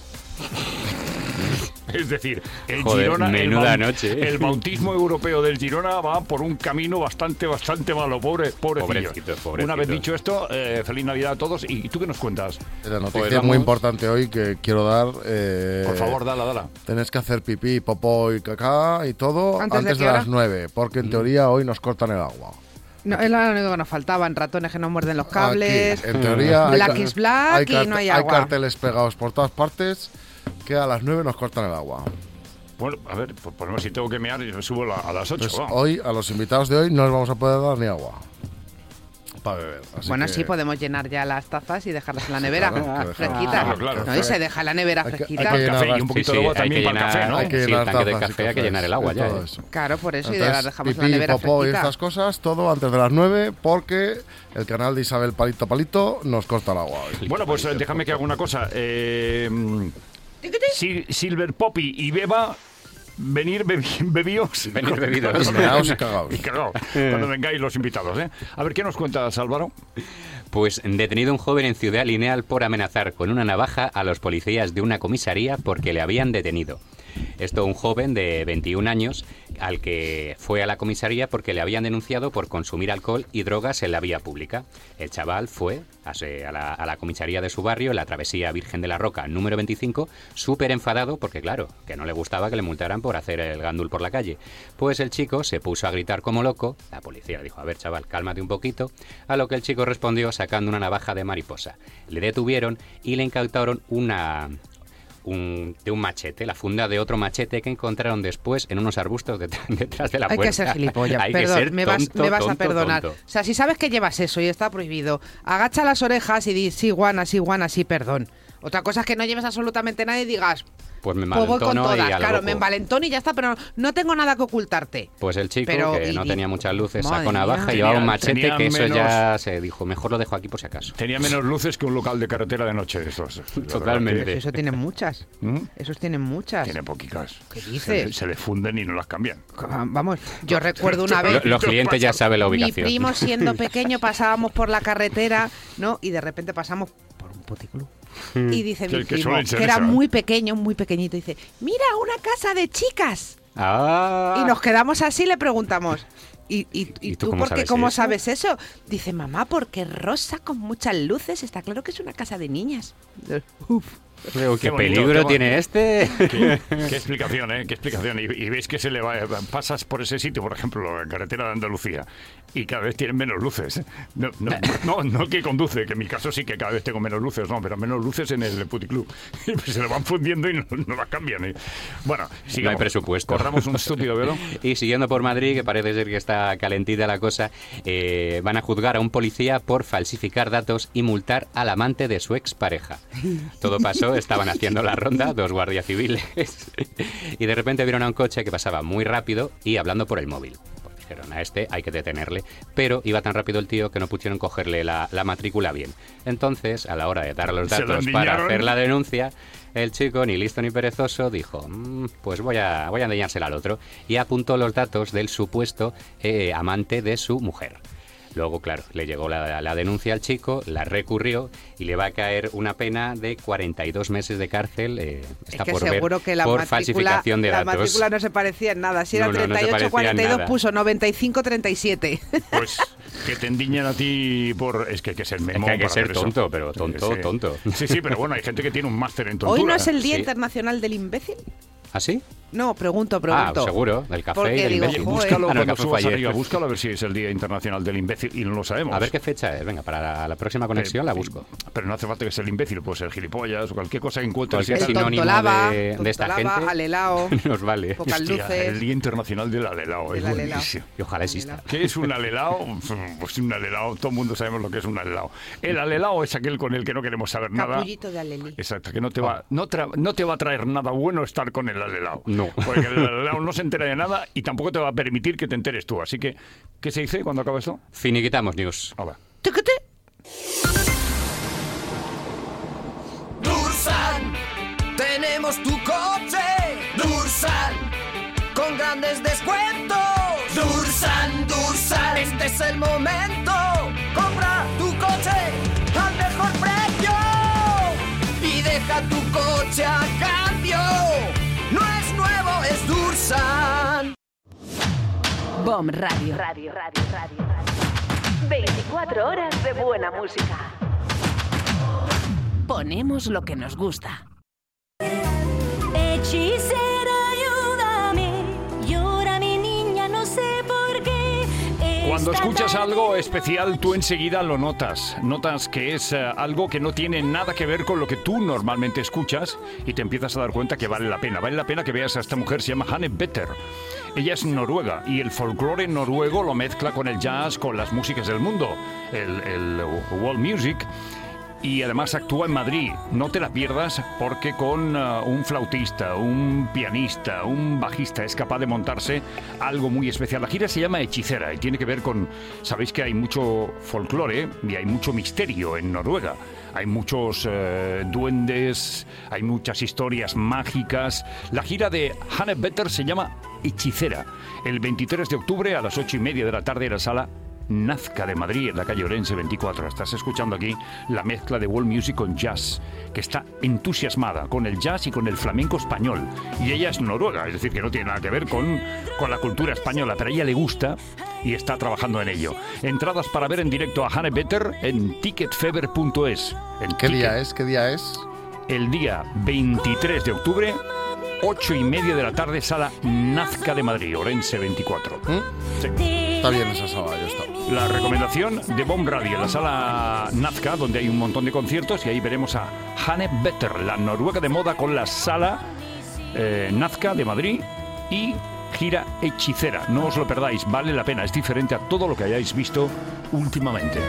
Speaker 4: Es decir, el
Speaker 21: Joder,
Speaker 4: Girona, el,
Speaker 21: menuda
Speaker 4: bau-
Speaker 21: noche, ¿eh?
Speaker 4: el bautismo europeo del Girona va por un camino bastante, bastante malo. Pobre, pobrecillo.
Speaker 21: Pobrecito, pobrecito.
Speaker 4: Una vez dicho esto, eh, feliz Navidad a todos. ¿Y tú qué nos cuentas?
Speaker 15: La noticia
Speaker 21: Pues vamos.
Speaker 15: muy importante hoy que quiero dar. eh,
Speaker 4: Por favor, dala, dala.
Speaker 15: Tenés que hacer pipí, popó y cacá y todo
Speaker 3: ¿Antes
Speaker 15: antes,
Speaker 3: de
Speaker 15: de,
Speaker 3: qué
Speaker 15: las
Speaker 3: hora?
Speaker 15: nueve, porque en teoría hoy nos cortan el agua.
Speaker 3: No, es lo único que nos faltaban, ratones que nos muerden los cables.
Speaker 15: Aquí, en teoría, hay
Speaker 3: Black
Speaker 15: ca-
Speaker 3: is black
Speaker 15: hay
Speaker 3: y
Speaker 15: cart-
Speaker 3: no hay agua.
Speaker 15: carteles pegados por todas partes que a las nueve nos cortan el agua.
Speaker 4: Bueno, a ver, pues por lo menos si tengo que mear, yo subo la- a las ocho.
Speaker 15: Entonces,
Speaker 4: vamos.
Speaker 15: hoy, a los invitados de hoy, no les vamos a poder dar ni agua para beber. Así
Speaker 3: Bueno,
Speaker 15: que
Speaker 3: sí, podemos llenar ya las tazas y dejarlas en la nevera,
Speaker 15: claro, hay que
Speaker 3: fresquitas.
Speaker 4: dejarlas. Claro, claro.
Speaker 3: No, y se deja en la nevera
Speaker 15: Hay que-
Speaker 3: fresquita.
Speaker 15: hay que
Speaker 4: Para el
Speaker 15: llenar
Speaker 4: café y
Speaker 15: las-
Speaker 4: un poquito
Speaker 21: Sí,
Speaker 4: de agua
Speaker 21: sí, hay
Speaker 4: también
Speaker 21: que
Speaker 4: para el
Speaker 21: llenar-
Speaker 4: café, ¿no?
Speaker 15: hay que
Speaker 21: Sí, el
Speaker 15: llenar
Speaker 21: tanque de
Speaker 15: tazas y
Speaker 21: café hay que
Speaker 15: cafés
Speaker 21: llenar el agua
Speaker 15: y
Speaker 21: ya,
Speaker 15: todo
Speaker 21: ¿eh?
Speaker 15: eso.
Speaker 3: Claro, por eso, y
Speaker 15: Entonces,
Speaker 3: las dejamos en la
Speaker 15: pipí,
Speaker 3: nevera
Speaker 15: popó y
Speaker 3: fresquita.
Speaker 15: estas cosas, todo antes de las nueve, porque el canal de Isabel Palito Palito nos corta el agua hoy.
Speaker 4: Bueno, pues eh, déjame que haga una cosa. Eh, Sil- Silver Poppy y Beba, venir bebi- bebíos.
Speaker 21: Venir bebidos.
Speaker 4: Cuando
Speaker 15: Meaos y
Speaker 4: vengáis-
Speaker 15: cagaos.
Speaker 4: y cagaos, Cuando vengáis los invitados, ¿eh? A ver, ¿qué nos cuentas, Álvaro?
Speaker 21: Pues detenido un joven en Ciudad Lineal por amenazar con una navaja a los policías de una comisaría porque le habían detenido. Esto un joven de veintiún años al que fue a la comisaría porque le habían denunciado por consumir alcohol y drogas en la vía pública. El chaval fue a, se- a la, a la comisaría de su barrio, en la travesía Virgen de la Roca número veinticinco, súper enfadado porque, claro, que no le gustaba que le multaran por hacer el gandul por la calle. Pues el chico se puso a gritar como loco. La policía le dijo, a ver, chaval, cálmate un poquito. A lo que el chico respondió sacando una navaja de mariposa. Le detuvieron y le incautaron una... Un, de un machete, la funda de otro machete que encontraron después en unos arbustos detrás, detrás de la
Speaker 3: Hay
Speaker 21: puerta.
Speaker 3: que ser gilipollas,
Speaker 21: Hay
Speaker 3: perdón,
Speaker 21: que ser
Speaker 3: me vas,
Speaker 21: tonto,
Speaker 3: me vas a
Speaker 21: tonto,
Speaker 3: perdonar.
Speaker 21: tonto.
Speaker 3: O sea, si sabes que llevas eso y está prohibido, agacha las orejas y di, sí, guana, sí, guana, sí, perdón. Otra cosa es que no lleves absolutamente nada y digas,
Speaker 21: Pues me
Speaker 3: pues voy con
Speaker 21: envalentono y
Speaker 3: todas.
Speaker 21: a lo
Speaker 3: Claro,
Speaker 21: loco.
Speaker 3: me envalentono y ya está, pero no tengo nada que ocultarte.
Speaker 21: Pues el chico,
Speaker 3: Pero,
Speaker 21: que
Speaker 3: y-
Speaker 21: no
Speaker 3: y-
Speaker 21: tenía muchas luces,
Speaker 3: Madre
Speaker 21: sacó navaja
Speaker 3: mía.
Speaker 21: y llevaba un
Speaker 4: Tenía-
Speaker 21: machete,
Speaker 4: tenía
Speaker 21: que eso
Speaker 4: menos-
Speaker 21: ya se dijo, mejor lo dejo aquí por si acaso.
Speaker 4: Tenía menos luces que un local de carretera de noche. Esos, la verdad
Speaker 21: Totalmente.
Speaker 4: que-
Speaker 3: Eso tienen muchas.
Speaker 4: ¿Mm?
Speaker 3: Esos tienen muchas.
Speaker 4: Tiene poquitas.
Speaker 3: ¿Qué
Speaker 4: Se,
Speaker 3: dices?
Speaker 4: le- se le funden y no las cambian.
Speaker 3: Vamos, yo recuerdo una vez...
Speaker 21: Lo- Los clientes ya saben la
Speaker 3: Mi
Speaker 21: ubicación.
Speaker 3: primo siendo pequeño pasábamos por la carretera, ¿no? Y de repente pasamos por un puticlub. Y dice
Speaker 4: Que-
Speaker 3: mi
Speaker 4: que
Speaker 3: primo,
Speaker 4: suelen ser
Speaker 3: que era
Speaker 4: esas.
Speaker 3: muy pequeño, muy pequeñito, dice, mira, una casa de chicas.
Speaker 21: Ah.
Speaker 3: Y nos quedamos así y le preguntamos, ¿Y, y, y,
Speaker 21: ¿Y
Speaker 3: tú,
Speaker 21: tú cómo
Speaker 3: por qué
Speaker 21: sabes
Speaker 3: cómo
Speaker 21: eso?
Speaker 3: sabes eso? Dice, mamá, porque rosa con muchas luces. Está claro que es una casa de niñas. Uf.
Speaker 21: Pero qué,
Speaker 4: Qué bonito,
Speaker 21: peligro
Speaker 4: qué
Speaker 21: tiene este.
Speaker 4: Qué, qué explicación, ¿eh? Qué explicación. Y, y veis que se le va, pasas por ese sitio, por ejemplo, en carretera de Andalucía, y cada vez tienen menos luces. No, no, no, no el que conduce, que en mi caso sí que cada vez tengo menos luces, no, pero menos luces en el puticlub. Y pues se le van fundiendo y no, no las cambian. ¿eh? Bueno, sigamos.
Speaker 21: No hay presupuesto.
Speaker 4: Corramos un estúpido velo.
Speaker 21: Y siguiendo por Madrid, que parece ser que está calentita la cosa, eh, van a juzgar a un policía por falsificar datos y multar al amante de su expareja. Todo pasó, estaban haciendo la ronda, dos guardias civiles, y de repente vieron a un coche que pasaba muy rápido y hablando por el móvil. Pues dijeron, a este hay que detenerle, pero iba tan rápido el tío que no pudieron cogerle la, la matrícula bien. Entonces, a la hora de dar los
Speaker 4: Se lo
Speaker 21: datos para
Speaker 4: endiñaron.
Speaker 21: hacer la denuncia, el chico, ni listo ni perezoso, dijo, mmm, pues voy a, voy a endiñársela al otro, y apuntó los datos del supuesto eh, amante de su mujer. Luego, claro, le llegó la, la denuncia al chico, la recurrió y le va a caer una pena de cuarenta y dos meses de cárcel. Eh, está
Speaker 3: Es que
Speaker 21: por
Speaker 3: seguro
Speaker 21: ver
Speaker 3: que la
Speaker 21: por
Speaker 3: matrícula,
Speaker 21: falsificación de
Speaker 3: la
Speaker 21: datos.
Speaker 3: matrícula no se parecía en nada. Si era
Speaker 21: No, no, no se
Speaker 3: treinta y ocho
Speaker 21: parecía en
Speaker 3: cuarenta y dos,
Speaker 21: nada.
Speaker 3: puso noventa y cinco treinta y siete.
Speaker 4: Pues que te endiñan a ti por... Es que hay que ser memo.
Speaker 21: Es que hay que
Speaker 4: para
Speaker 21: ser
Speaker 4: hacer eso.
Speaker 21: tonto, pero tonto,
Speaker 4: Sí.
Speaker 21: tonto.
Speaker 4: Sí, sí, pero bueno, hay gente que tiene un máster en tontura.
Speaker 3: ¿Hoy no es el Día
Speaker 21: Sí.
Speaker 3: Internacional del Imbécil?
Speaker 21: ¿Ah, sí?
Speaker 3: No, pregunto, pregunto.
Speaker 21: Ah, seguro, del café
Speaker 3: Porque
Speaker 21: y del
Speaker 3: digo,
Speaker 21: imbécil.
Speaker 3: joder.
Speaker 4: Búscalo
Speaker 21: Ah, no, el
Speaker 4: cuando
Speaker 21: café
Speaker 4: subas
Speaker 21: fue ayer.
Speaker 4: arriba, búscalo a ver si es el Día Internacional del Imbécil y no lo sabemos.
Speaker 21: A ver qué fecha es. Venga, para la, la próxima conexión la busco.
Speaker 4: Pero no hace falta que sea el imbécil, puede ser gilipollas o cualquier cosa que encuentres.
Speaker 21: Cualquier
Speaker 3: El
Speaker 21: sinónimo
Speaker 3: tontolaba,
Speaker 21: de, de esta
Speaker 3: tontolaba,
Speaker 21: gente
Speaker 3: alelao,
Speaker 21: nos vale.
Speaker 3: pocas
Speaker 4: Hostia,
Speaker 3: luces.
Speaker 4: el Día Internacional del Alelao. Es
Speaker 3: Del alelao.
Speaker 4: buenísimo.
Speaker 21: Y ojalá exista.
Speaker 4: ¿Qué es un alelao? Pues un alelao, todo el mundo sabemos lo que es un alelao. El alelao es aquel con el que no queremos saber nada.
Speaker 3: Capullito de alelí.
Speaker 4: Exacto, que no te va, no, tra- no te va a traer nada bueno estar con el alelao.
Speaker 21: No.
Speaker 4: Porque el alelao no se entera de nada y tampoco te va a permitir que te enteres tú. Así que, ¿qué se dice cuando acaba esto?
Speaker 21: Finiquitamos news.
Speaker 4: Ahora.
Speaker 18: Dursan, tenemos tu coche. Dursan, con grandes descuentos. Dursan, Dursan, este es el momento. Compra tu coche al mejor precio y deja tu coche a cambio. No es nuevo, es Dursan.
Speaker 1: Bomb Radio. Radio, radio, radio, radio. veinticuatro horas de buena música. Ponemos lo que nos gusta.
Speaker 14: Hechicera, ayúdame. Llora mi niña, no sé por qué.
Speaker 4: Cuando
Speaker 14: Esta
Speaker 4: escuchas
Speaker 14: tarde-
Speaker 4: algo especial, tú enseguida lo notas. Notas que es eh, algo que no tiene nada que ver con lo que tú normalmente escuchas y te empiezas a dar cuenta que vale la pena. Vale la pena que veas a esta mujer, se llama Hanne Vetter. Ella es noruega y el folclore noruego lo mezcla con el jazz, con las músicas del mundo, el, el world music. Y además actúa en Madrid. No te la pierdas porque con uh, un flautista, un pianista, un bajista es capaz de montarse algo muy especial. La gira se llama Hechicera y tiene que ver con... Sabéis que hay mucho folclore y hay mucho misterio en Noruega. Hay muchos eh, duendes, hay muchas historias mágicas. La gira de Hanne Vetter se llama Hechicera. El veintitrés de octubre a las ocho y media de la tarde en la sala Nazca de Madrid, en la calle Orense veinticuatro. Estás escuchando aquí la mezcla de world music con jazz, que está entusiasmada con el jazz y con el flamenco español. Y ella es noruega, es decir, que no tiene nada que ver con, con la cultura española, pero a ella le gusta y está trabajando en ello. Entradas para ver en directo a Hanne Vetter en ticketfever punto es.
Speaker 15: ¿Qué día es? ¿Qué día es?
Speaker 4: El día veintitrés de octubre, ocho y media de la tarde, sala Nazca de Madrid, Orense veinticuatro. Sí.
Speaker 15: Está bien esa sala, yo está.
Speaker 4: La recomendación de Bomb Radio en la sala Nazca, donde hay un montón de conciertos, y ahí veremos a Hanne Vetter, la noruega de moda, con la sala eh, Nazca de Madrid y gira Hechicera. No os lo perdáis, vale la pena, es diferente a todo lo que hayáis visto últimamente.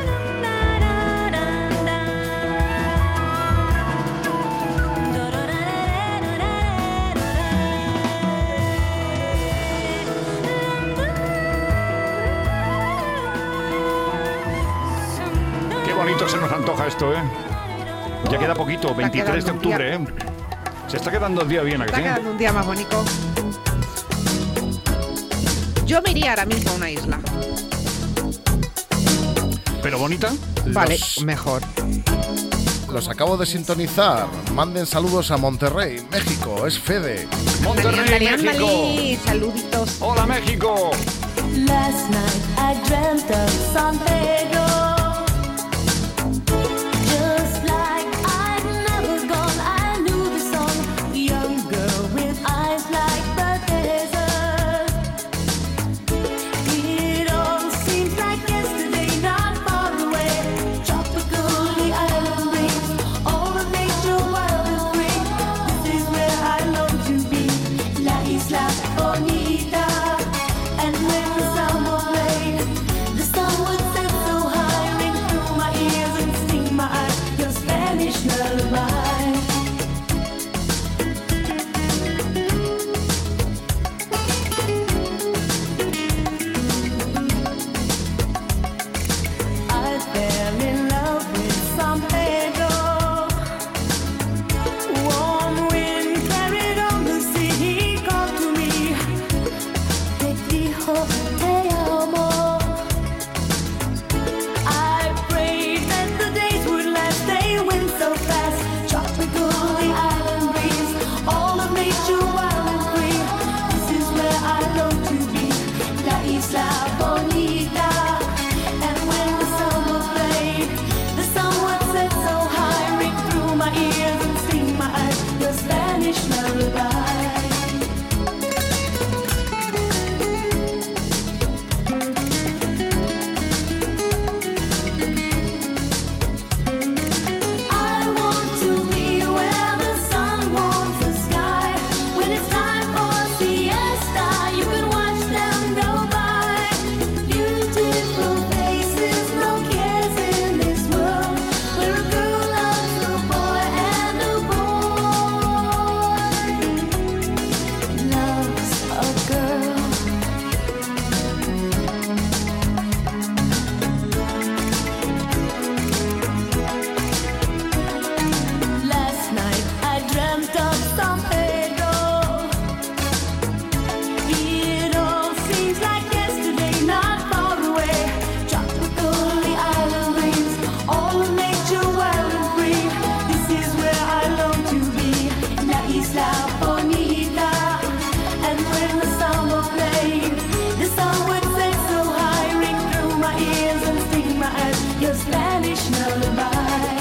Speaker 4: Qué bonito se nos antoja esto, ¿eh? Ya queda poquito, veintitrés de octubre, ¿eh? Se está quedando el día bien aquí.
Speaker 3: Está quedando un día más bonito. Yo me iría ahora mismo a una isla.
Speaker 4: ¿Pero bonita?
Speaker 3: Vale,
Speaker 15: Los-
Speaker 3: mejor.
Speaker 15: los acabo de sintonizar. Manden saludos a Monterrey, México. Es Fede.
Speaker 4: Monterrey, México.
Speaker 3: Saluditos.
Speaker 4: Hola, México.
Speaker 14: Last night I dreamt of San Pedro. Just like I'd never gone, I knew the song. Young girl with eyes like the desert. It all seems like yesterday, not far away. Tropical, the island breeze, all of nature wild and free. This is where I long to be, La Isla Bonita. And when the summer played, the sun would set so high, ring through my ears and sting my eyes, your Spanish lullaby. I fell in love with San Pedro. Warm wind carried on the sea, he called to me. Te dijo te amo. I prayed that the days would last, they went so fast. Tropical, the island breeze, all of nature wild and free. This is where I long to be, La Isla Bonita. And when the summer played, the sun would set so high, ring through my ears and sting my eyes, your Spanish lullaby. I want to be where the sun warms the sky. When it's time for siesta, you can watch them go by. Beautiful faces, no cares in this world. Where a girl loves a boy and a boy loves a girl. Last night I dreamt of San Pedro. It all seems like yesterday, not far away. Tropical, the island breeze, all of nature wild and free. This is where I long to be, La Isla Bonita. And when the summer played, the sun would set so high, ring through my ears and sting my eyes, your Spanish lullaby.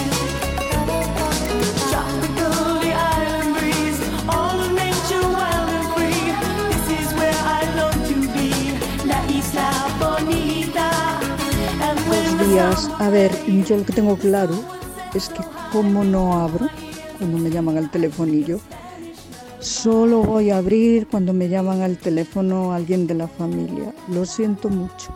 Speaker 14: Tropical, the island breeze, all of nature wild and free. This is where I long to be, La Isla Bonita. And when
Speaker 2: Buenos días. A ver, yo lo que tengo claro es que como no abro cuando me llaman al telefonillo, solo voy a abrir cuando me llaman al teléfono alguien de la familia. Lo siento mucho.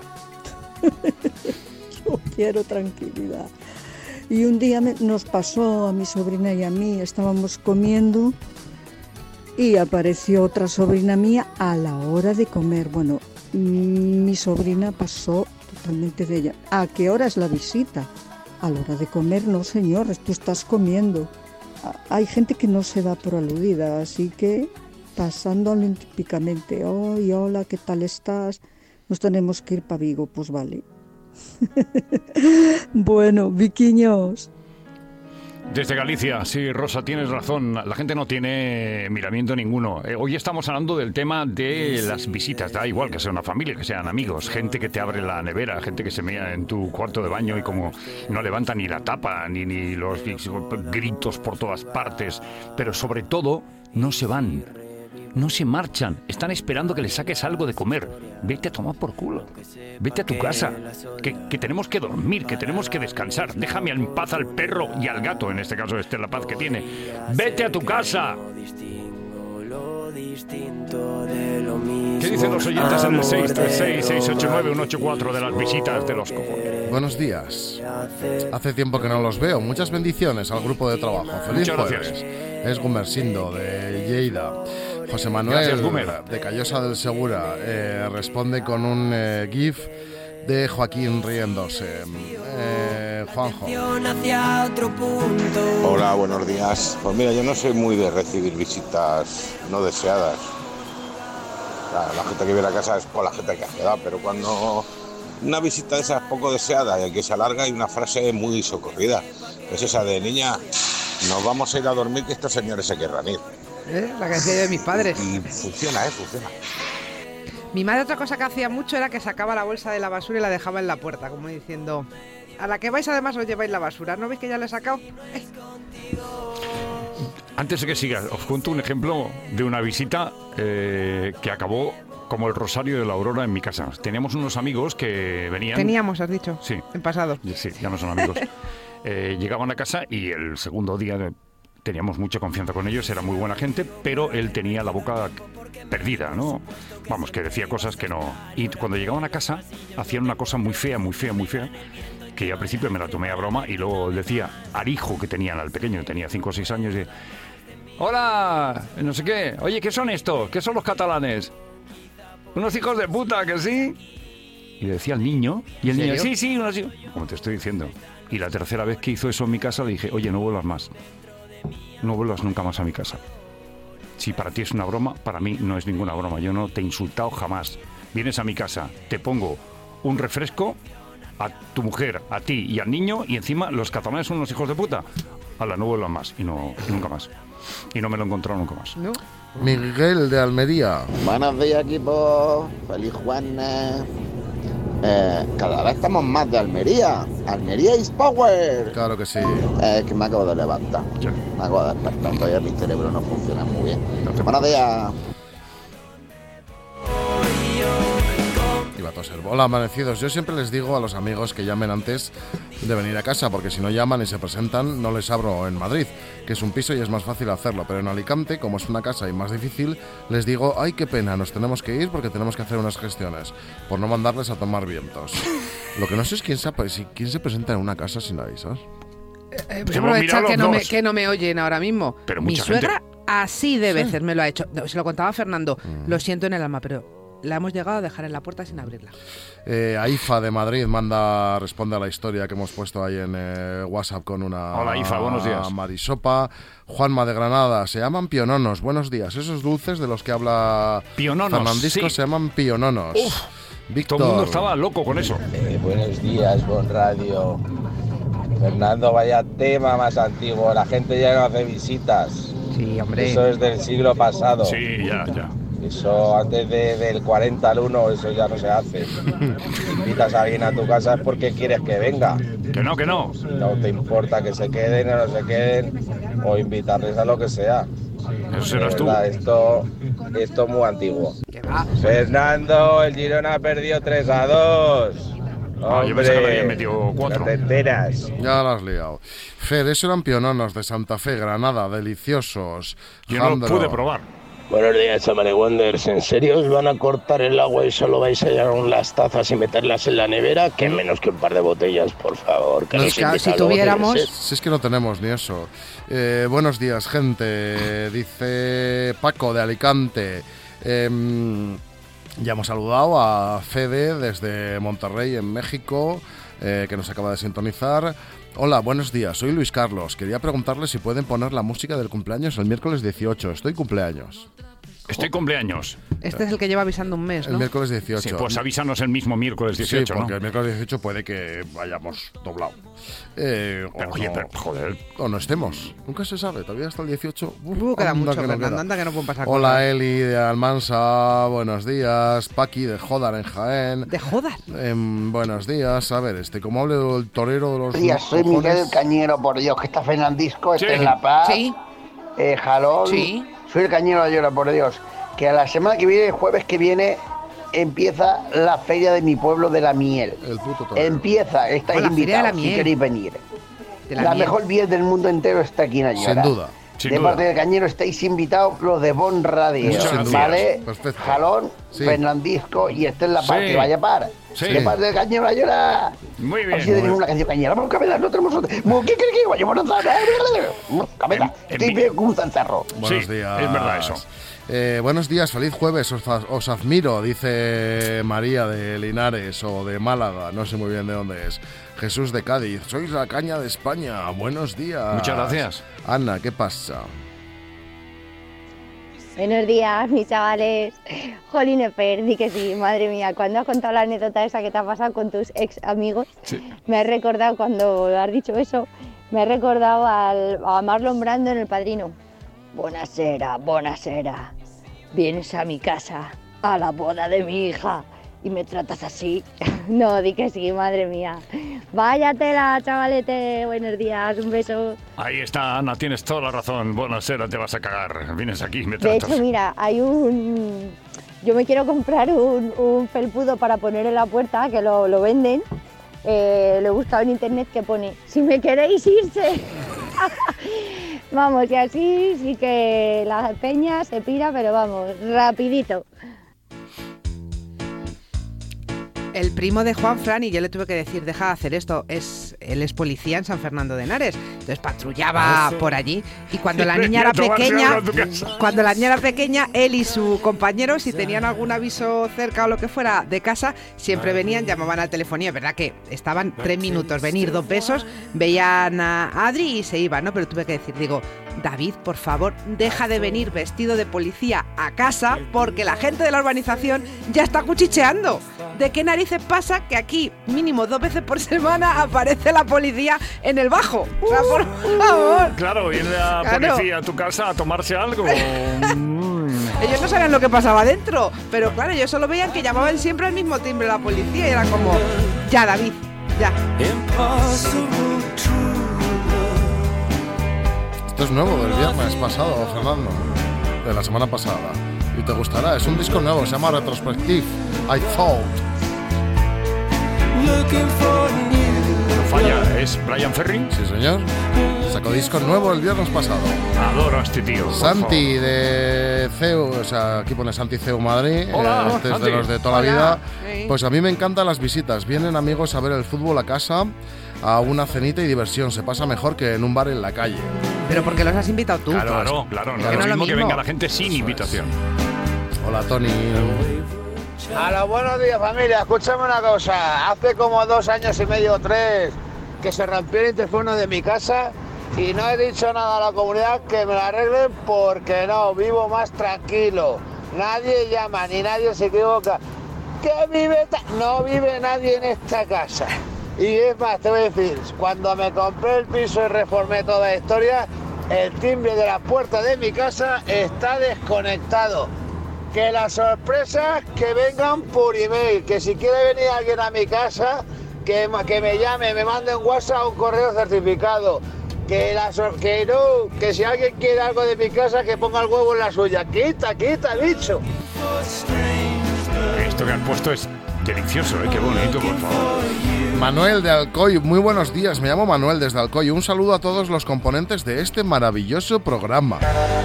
Speaker 2: Yo quiero tranquilidad. Y un día me- nos pasó a mi sobrina y a mí, estábamos comiendo y apareció otra sobrina mía a la hora de comer. Bueno, mm, mi sobrina pasó totalmente de ella. ¿A qué hora es la visita? A la hora de comer, no señor, tú estás comiendo. A- Hay gente que no se da por aludida, así que pasando olímpicamente, hoy, hola, ¿qué tal estás? Nos tenemos que ir para Vigo, pues vale. Bueno, viquiños.
Speaker 4: Desde Galicia, sí, Rosa, tienes razón. La gente no tiene miramiento ninguno. Eh, hoy estamos hablando del tema de las visitas. Da igual que sea una familia, que sean amigos, gente que te abre la nevera, gente que se mea en tu cuarto de baño y como no levanta ni la tapa, ni, ni los gritos por todas partes. Pero sobre todo, no se van. No se marchan, están esperando que les saques algo de comer. Vete a tomar por culo. Vete a tu casa. Que, que tenemos que dormir, que tenemos que descansar. Déjame en paz al perro y al gato, en este caso este es la paz que tiene. Vete a tu casa. ¿Qué dicen los oyentes en el seis tres seis, seis ocho nueve, uno ocho cuatro de las visitas de los cojones?
Speaker 15: Buenos días. Hace tiempo que no los veo. Muchas bendiciones al grupo de trabajo. Feliz
Speaker 4: Muchas
Speaker 15: jueves.
Speaker 4: gracias.
Speaker 15: Es Gumersindo de Lleida. José Manuel
Speaker 4: Gracias, Gumer.
Speaker 15: de Callosa del Segura eh, responde con un eh, GIF de Joaquín riéndose. Eh, Juanjo.
Speaker 12: Hola, buenos días. Pues mira, yo no soy muy de recibir visitas no deseadas. La, la gente que viene a casa es por la gente que hace edad, pero cuando una visita de esas poco deseada y que se alarga y una frase muy socorrida. Es esa de niña, nos vamos a ir a dormir que estos señores se querrán ir.
Speaker 3: ¿Eh? La que hacía yo de mis padres.
Speaker 12: Y, y funciona, ¿eh? Funciona.
Speaker 3: Mi madre otra cosa que hacía mucho era que sacaba la bolsa de la basura y la dejaba en la puerta, como diciendo, a la que vais además os lleváis la basura, ¿no veis que ya la he sacado? Eh.
Speaker 4: Antes de que sigas, os cuento un ejemplo de una visita eh, que acabó como el rosario de la aurora en mi casa. Teníamos unos amigos que venían...
Speaker 3: Teníamos, has dicho.
Speaker 4: Sí.
Speaker 3: En pasado.
Speaker 4: Sí, ya no son amigos. eh, llegaban a casa y el segundo día teníamos mucha confianza con ellos, era muy buena gente, pero él tenía la boca perdida, ¿no? Vamos, que decía cosas que no... Y cuando llegaban a casa, hacían una cosa muy fea, muy fea, muy fea, que yo al principio me la tomé a broma y luego decía al hijo que tenían, al pequeño, que tenía cinco o seis años, y, hola, no sé qué, oye, ¿qué son estos? ¿Qué son los catalanes? Unos hijos de puta, ¿que sí? Y le decía al niño, y el niño, sí, sí, unos hijos... Como te estoy diciendo. Y la tercera vez que hizo eso en mi casa le dije, oye, no vuelvas más. No vuelvas nunca más a mi casa. Si para ti es una broma, para mí no es ninguna broma. Yo no te he insultado jamás. Vienes a mi casa, te pongo un refresco a tu mujer, a ti y al niño, y encima los catalanes son unos hijos de puta. Hala, no vuelvas más. Y no, y nunca más. Y no me lo he encontrado nunca más.
Speaker 3: ¿No?
Speaker 15: Miguel de Almería.
Speaker 13: Buenos días, equipo. Feliz Jueves. Eh, cada vez estamos más de Almería. Almería is power.
Speaker 15: Claro que sí.
Speaker 13: Es eh, que me acabo de levantar.
Speaker 15: Sí.
Speaker 13: Me acabo de despertar. Todavía mi cerebro no funciona muy bien. No Buenos días.
Speaker 15: Iba a toser. Hola, amanecidos. Yo siempre les digo a los amigos que llamen antes de venir a casa, porque si no llaman y se presentan, no les abro en Madrid, que es un piso y es más fácil hacerlo. Pero en Alicante, como es una casa y más difícil, les digo, ay, qué pena, nos tenemos que ir porque tenemos que hacer unas gestiones, por no mandarles a tomar vientos. Lo que no sé es quién se, quién se presenta en una casa sin avisar.
Speaker 3: Eh, pues aprovechar que no, me, que no me oyen ahora mismo.
Speaker 4: Pero
Speaker 3: mi suegra
Speaker 4: gente...
Speaker 3: así de veces sí. me lo ha hecho. No, se lo contaba Fernando, mm. lo siento en el alma, pero la hemos llegado a dejar en la puerta sin abrirla.
Speaker 15: Eh, Aifa de Madrid manda, responde a la historia que hemos puesto ahí en eh, WhatsApp con una...
Speaker 4: Hola Aifa, buenos días.
Speaker 15: Marisopa. Juanma de Granada, se llaman piononos, buenos días. Esos dulces de los que habla
Speaker 4: piononos,
Speaker 15: Fernandisco
Speaker 4: sí.
Speaker 15: se llaman piononos.
Speaker 4: Uf,
Speaker 15: Víctor.
Speaker 4: Todo el mundo estaba loco con eso.
Speaker 9: Eh, buenos días, Bon Radio. Fernando, vaya tema más antiguo. La gente ya no hace visitas.
Speaker 3: Sí, hombre.
Speaker 9: Eso es del siglo pasado.
Speaker 4: Sí, ya, ya.
Speaker 9: Eso antes de, del cuarenta al uno, eso ya no se hace. Si invitas a alguien a tu casa es porque quieres que venga.
Speaker 4: Que no, que no.
Speaker 9: No te importa que se queden o no se queden, o invitarles a lo que sea.
Speaker 4: Eso serás tú.
Speaker 9: Esto, esto es muy antiguo. Fernando, el Girona perdió tres a dos.
Speaker 4: Ah, yo pensé que me habían metido cuatro.
Speaker 9: No te enteras.
Speaker 15: Ya lo has liado. Fer, esos eran piononos de Santa Fe, Granada, deliciosos.
Speaker 4: Yo no lo pude probar.
Speaker 6: Buenos días, Chamane Wonders. ¿En serio os van a cortar el agua y solo vais a llevar las tazas y meterlas en la nevera? Que menos que un par de botellas, por favor. Que
Speaker 3: no,
Speaker 6: nos
Speaker 3: claro, si tuviéramos...
Speaker 15: Si es que no tenemos ni eso. Eh, buenos días, gente. Dice Paco de Alicante. Eh, ya hemos saludado a Fede desde Monterrey, en México, eh, que nos acaba de sintonizar. Hola, buenos días, soy Luis Carlos. Quería preguntarle si pueden poner la música del cumpleaños el miércoles dieciocho. Estoy cumpleaños.
Speaker 4: Estoy cumpleaños.
Speaker 3: Este es el que lleva avisando un mes, ¿no?
Speaker 15: El miércoles dieciocho.
Speaker 4: Sí, pues avísanos el mismo miércoles dieciocho,
Speaker 15: sí, porque
Speaker 4: ¿no?
Speaker 15: el miércoles dieciocho puede que vayamos doblado. Eh,
Speaker 4: pero,
Speaker 15: o
Speaker 4: oye,
Speaker 15: no,
Speaker 4: pero, joder.
Speaker 15: O no estemos. Nunca se sabe. Todavía hasta el dieciocho.
Speaker 3: Uf, uh, queda mucho,
Speaker 15: que
Speaker 3: no
Speaker 15: queda.
Speaker 3: Anda que no pueden pasar
Speaker 15: Hola,
Speaker 3: cosas.
Speaker 15: Eli de Almansa. Buenos días. Paqui de Jodar en Jaén.
Speaker 3: ¿De Jodar?
Speaker 15: Eh, buenos días. A ver, este, como hable el torero de los...
Speaker 13: Buenos días, soy
Speaker 15: cojones.
Speaker 13: Miguel Cañero, por Dios, que está Fernandisco,
Speaker 15: Sí.
Speaker 13: está en La Paz.
Speaker 3: Sí.
Speaker 13: Eh, Jalón.
Speaker 3: Sí.
Speaker 13: Soy el Cañero de Ayora, por Dios. Que a la semana que viene, el jueves que viene, empieza la feria de mi pueblo de la miel.
Speaker 15: El puto torero.
Speaker 13: Empieza, estáis
Speaker 3: Oh, la feria de la
Speaker 13: invitados si
Speaker 3: miel.
Speaker 13: queréis venir.
Speaker 3: De la
Speaker 13: La,
Speaker 3: miel.
Speaker 13: mejor miel del mundo entero está aquí en Ayora.
Speaker 15: Sin duda.
Speaker 4: Sin
Speaker 13: de
Speaker 4: duda.
Speaker 13: parte del Cañero estáis invitados los de Bon Radio,
Speaker 4: Muchas gracias.
Speaker 13: ¿vale?
Speaker 15: Perfecto.
Speaker 13: Jalón,
Speaker 15: Sí.
Speaker 13: Fernandisco y este en La Paz,
Speaker 4: Sí.
Speaker 13: que vaya par.
Speaker 4: Sí.
Speaker 13: De parte del Cañero Ayora.
Speaker 4: Muy
Speaker 13: A ver si
Speaker 4: bien.
Speaker 13: tenéis una canción cañera. Vamos, cabeza, no tenemos otra. ¿Qué crees que vaya por otra? Cabeza,
Speaker 4: En- en
Speaker 13: estoy
Speaker 4: mi-
Speaker 13: bien con un cencerro.
Speaker 15: Buenos
Speaker 4: Sí,
Speaker 15: días.
Speaker 4: es verdad eso.
Speaker 15: Eh, buenos días, feliz jueves, os, os admiro, dice María de Linares o de Málaga, no sé muy bien de dónde es. Jesús de Cádiz, sois la caña de España, buenos días.
Speaker 4: Muchas gracias.
Speaker 15: Ana, ¿qué pasa?
Speaker 7: Buenos días, mis chavales. Jolín, Eper, di que sí, madre mía. Cuando has contado la anécdota esa que te ha pasado con tus ex amigos, sí. Me has recordado, cuando has dicho eso, me he recordado al, a Marlon Brando en El Padrino. Buonasera, buonasera. Vienes a mi casa, a la boda de mi hija, y me tratas así. No, di que sí, madre mía. Váyatela, chavalete. Buenos días, un beso.
Speaker 4: Ahí está, Ana, tienes toda la razón. Buonasera, te vas a cagar. Vienes aquí y me
Speaker 7: De
Speaker 4: tratas.
Speaker 7: hecho, mira, hay un... Yo me quiero comprar un, un felpudo para poner en la puerta, que lo, lo venden. Eh, lo he buscado en internet, que pone, si me queréis irse. Vamos, y así sí que la peña se pira, pero vamos, rapidito.
Speaker 3: El primo de Juan Fran, y yo le tuve que decir, deja de hacer esto, es él es policía en San Fernando de Henares, entonces patrullaba por allí, y cuando la niña era pequeña, cuando la niña era pequeña, él y su compañero, si tenían algún aviso cerca o lo que fuera de casa, siempre venían, llamaban al telefonía, es verdad que estaban tres minutos, venir dos besos, veían a Adri y se iban, ¿no? Pero tuve que decir, digo, David, por favor, deja de venir vestido de policía a casa, porque la gente de la urbanización ya está cuchicheando. ¿De qué narices pasa que aquí, mínimo dos veces por semana, aparece la policía en el bajo? O sea, por favor.
Speaker 4: Claro, viene la
Speaker 3: Claro.
Speaker 4: policía a tu casa a tomarse algo.
Speaker 3: Ellos no sabían lo que pasaba dentro, pero claro, ellos solo veían que llamaban siempre al mismo timbre la policía y era como, ya, David, ya.
Speaker 15: Esto es nuevo del viernes pasado, Fernando, de la semana pasada. Y te gustará, es un disco nuevo, se llama Retrospective, I Thought.
Speaker 4: No falla, ¿es Brian Ferry?
Speaker 15: Sí, señor. Sacó disco nuevo el viernes pasado.
Speaker 4: Adoro a este tío.
Speaker 15: Santi de C E U, o sea, aquí pone Santi C E U Madrid,
Speaker 4: Hola,
Speaker 15: eh, este es
Speaker 4: Santi.
Speaker 15: de los de toda
Speaker 3: Hola.
Speaker 15: la vida.
Speaker 3: Sí.
Speaker 15: Pues a mí me encantan las visitas. Vienen amigos a ver el fútbol a casa, a una cenita y diversión. Se pasa mejor que en un bar en la calle.
Speaker 3: Pero porque los has invitado tú.
Speaker 4: Claro, claro, claro. No
Speaker 3: Que
Speaker 4: es
Speaker 3: no
Speaker 4: lo
Speaker 3: es lo
Speaker 4: mismo que
Speaker 3: mismo.
Speaker 4: venga la gente sin invitación.
Speaker 15: Hola, Tony.
Speaker 22: A los buenos días, familia. Escúchame una cosa. Hace como dos años y medio o tres que se rompió el interfono de mi casa y no he dicho nada a la comunidad que me lo arreglen porque no, vivo más tranquilo. Nadie llama ni nadie se equivoca. ¿Qué vive? ta-? No vive nadie en esta casa. Y es más, te voy a decir, cuando me compré el piso y reformé toda la historia, el timbre de la puerta de mi casa está desconectado. Que las sorpresas que vengan por email, que si quiere venir alguien a mi casa, que, que me llame, me mande un WhatsApp, un correo certificado. Que, la, sor- que no, que si alguien quiere algo de mi casa, que ponga el huevo en la suya. Quita, quita, bicho.
Speaker 4: Esto que han puesto es delicioso, ¿eh? Qué bonito, por favor.
Speaker 15: Manuel de Alcoy, muy buenos días. Me llamo Manuel desde Alcoy. Un saludo a todos los componentes de este maravilloso programa.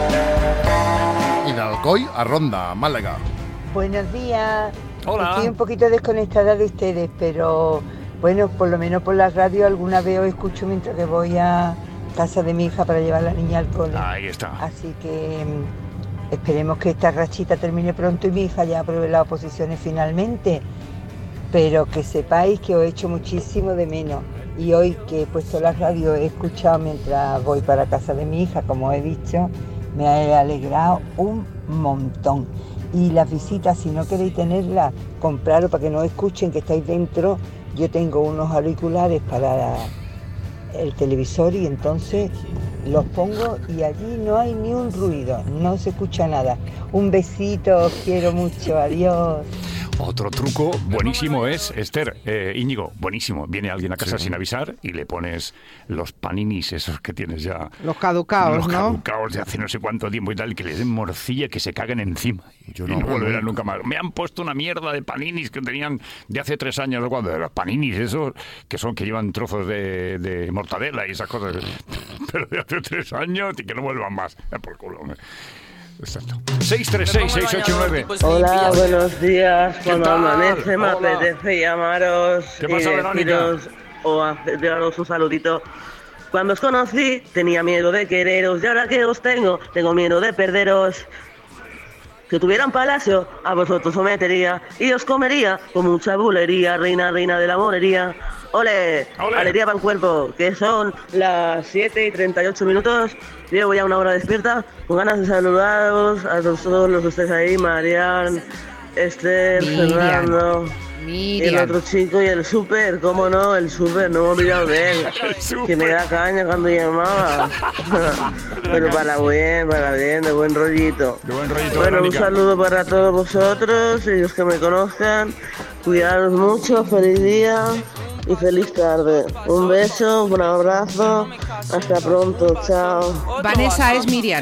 Speaker 15: Y de Alcoy a Ronda, Málaga.
Speaker 23: Buenos días.
Speaker 15: Hola.
Speaker 23: Estoy un poquito desconectada de ustedes, pero bueno, por lo menos por la radio alguna vez os escucho mientras que voy a casa de mi hija para llevar a la niña al cole.
Speaker 4: Ahí está.
Speaker 23: Así que mm, esperemos que esta rachita termine pronto y mi hija ya apruebe las oposiciones finalmente. Pero que sepáis que os echo muchísimo de menos. Y hoy que he puesto la radio he escuchado mientras voy para casa de mi hija, como he dicho, me ha alegrado un montón. Y las visitas, si no queréis tenerlas, compraros para que no escuchen que estáis dentro. Yo tengo unos auriculares para el televisor y entonces los pongo y allí no hay ni un ruido, no se escucha nada. Un besito, os quiero mucho, adiós.
Speaker 4: Otro truco buenísimo es, Esther, eh, Íñigo, buenísimo. Viene alguien a casa
Speaker 15: Sí.
Speaker 4: sin avisar y le pones los paninis esos que tienes ya.
Speaker 3: Los caducaos,
Speaker 4: los
Speaker 3: ¿no?
Speaker 4: caducaos de hace no sé cuánto tiempo y tal, que le den morcilla, que se caguen encima.
Speaker 15: Yo
Speaker 4: y
Speaker 15: no
Speaker 4: no
Speaker 15: hago
Speaker 4: volverán
Speaker 15: nunca.
Speaker 4: nunca más. Me han puesto una mierda de paninis que tenían de hace tres años. Cuando los paninis esos, que son que llevan trozos de, de mortadela y esas cosas. Pero de hace tres años y que no vuelvan más. Ya por culo. hombre. Exacto. seis tres seis, seis ocho nueve.
Speaker 24: Hola, buenos días.
Speaker 4: ¿Qué
Speaker 24: Cuando
Speaker 4: tal?
Speaker 24: amanece me
Speaker 4: Hola.
Speaker 24: apetece llamaros
Speaker 4: ¿Qué
Speaker 24: y
Speaker 4: pasa, Verónica?
Speaker 24: deciros o haceros un saludito. Cuando os conocí tenía miedo de quereros y ahora que os tengo, tengo miedo de perderos. Si tuviera un palacio, a vosotros os metería y os comería con mucha bulería, reina, reina de la morería. ¡Ole!
Speaker 4: ¡Ole!
Speaker 24: Alegría para el cuerpo, que son las siete y treinta y ocho minutos. Llevo ya una hora despierta, con ganas de saludaros a todos los que estáis ahí, Marian, Esther,
Speaker 3: Miriam.
Speaker 24: Fernando, y el
Speaker 3: Miriam.
Speaker 24: otro chico y el súper, cómo no, el súper, no me he olvidado de él, que me da caña cuando llamaba. Pero para bien, para bien, de buen rollito.
Speaker 4: De buen rollito,
Speaker 24: Bueno, un
Speaker 4: Verónica.
Speaker 24: saludo para todos vosotros y los que me conozcan. Cuidaros mucho, feliz día y feliz tarde. Un beso, un abrazo, hasta pronto, chao.
Speaker 3: Vanessa es Miriam.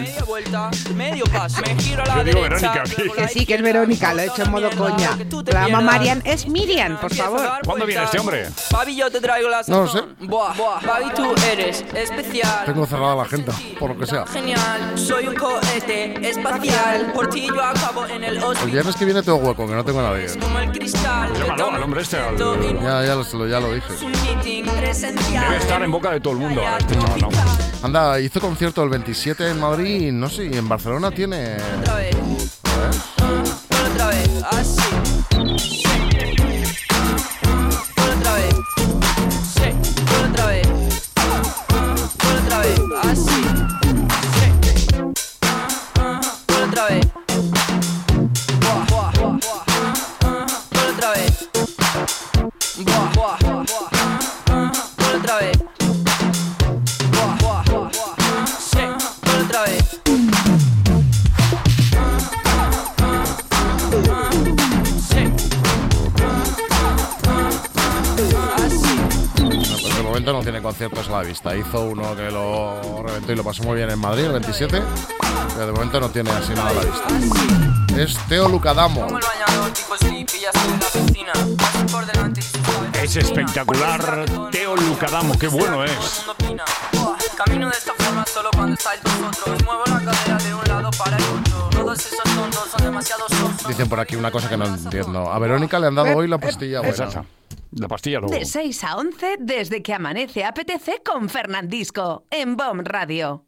Speaker 4: Yo digo Verónica.
Speaker 3: Que sí, que es Verónica, lo he hecho en modo coña. La llama Marian, es Miriam, por favor.
Speaker 4: ¿Cuándo viene este hombre?
Speaker 5: Papi, yo te traigo la
Speaker 15: No lo sé.
Speaker 5: Buah, buah. Papi, tú eres especial.
Speaker 15: Tengo cerrada la agenda, por lo que sea.
Speaker 5: Genial, soy un cohete espacial. Por ti yo acabo en el
Speaker 15: El
Speaker 5: hospital.
Speaker 15: viernes que viene tengo hueco, que no tengo a nadie.
Speaker 5: Como el cristal.
Speaker 4: Llámalo al hombre este. al-
Speaker 15: Ya, ya lo, ya lo dije.
Speaker 5: Meeting presencial.
Speaker 4: Debe estar en boca de todo el mundo ahora este chaval, ¿no?
Speaker 15: Anda, hizo concierto el veintisiete en Madrid, no sé, y en Barcelona tiene...
Speaker 5: Otra vez,
Speaker 15: A ver.
Speaker 5: otra vez, así. Otra vez, sí, otra vez, otra vez, así. Sí. Otra vez. Buah, buah, buah. Otra vez. Buah, buah, buah. Otra vez. Buah, buah, buah. Sí, otra vez.
Speaker 15: Pues de momento no tiene conciertos a la vista. Hizo uno que lo reventó y lo pasó muy bien en Madrid, el veintisiete, pero de momento no tiene así nada a la vista. Es Teo Lucadamo.
Speaker 4: Es espectacular. Teo Lucadamo, qué bueno es.
Speaker 5: Camino de esta forma solo cuando estáis vosotros. Muevo la cadera de un lado para el otro. Todos esos tontos son demasiado sosos.
Speaker 15: Dicen por aquí una cosa que no entiendo. A Verónica le han dado hoy la pastilla buena.
Speaker 4: Exacto. La pastilla luego.
Speaker 1: De seis a once, desde que amanece A P T C con Fernandisco, en B O M Radio.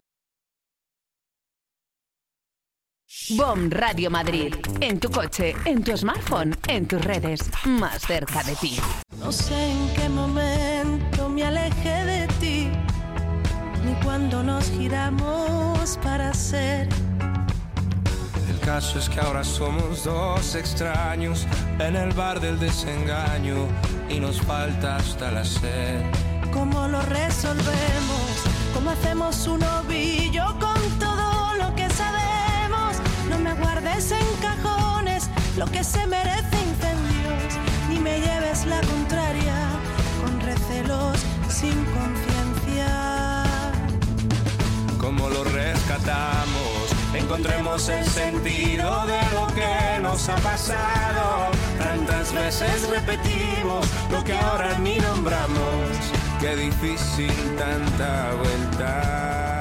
Speaker 1: B O M Radio Madrid. En tu coche, en tu smartphone, en tus redes, más cerca de ti.
Speaker 8: No sé en qué momento me alejé de ti, ni cuando nos giramos para ser.
Speaker 19: El caso es que ahora somos dos extraños en el bar del desengaño y nos falta hasta la sed.
Speaker 8: ¿Cómo lo resolvemos? ¿Cómo hacemos un ovillo con todo lo que sabemos? No me guardes en cajones lo que se merece incendios, ni me lleves la contraria con recelos sin conciencia.
Speaker 19: ¿Cómo lo rescatamos? Encontremos el sentido de lo que nos ha pasado. Tantas veces repetimos lo que ahora ni nombramos. Qué difícil tanta vuelta.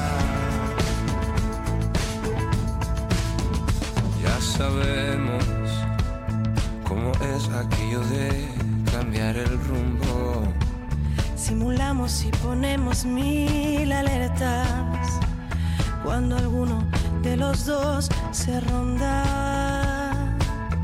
Speaker 19: Ya sabemos cómo es aquello de cambiar el rumbo.
Speaker 8: Simulamos y ponemos mil alertas cuando alguno de los dos se ronda.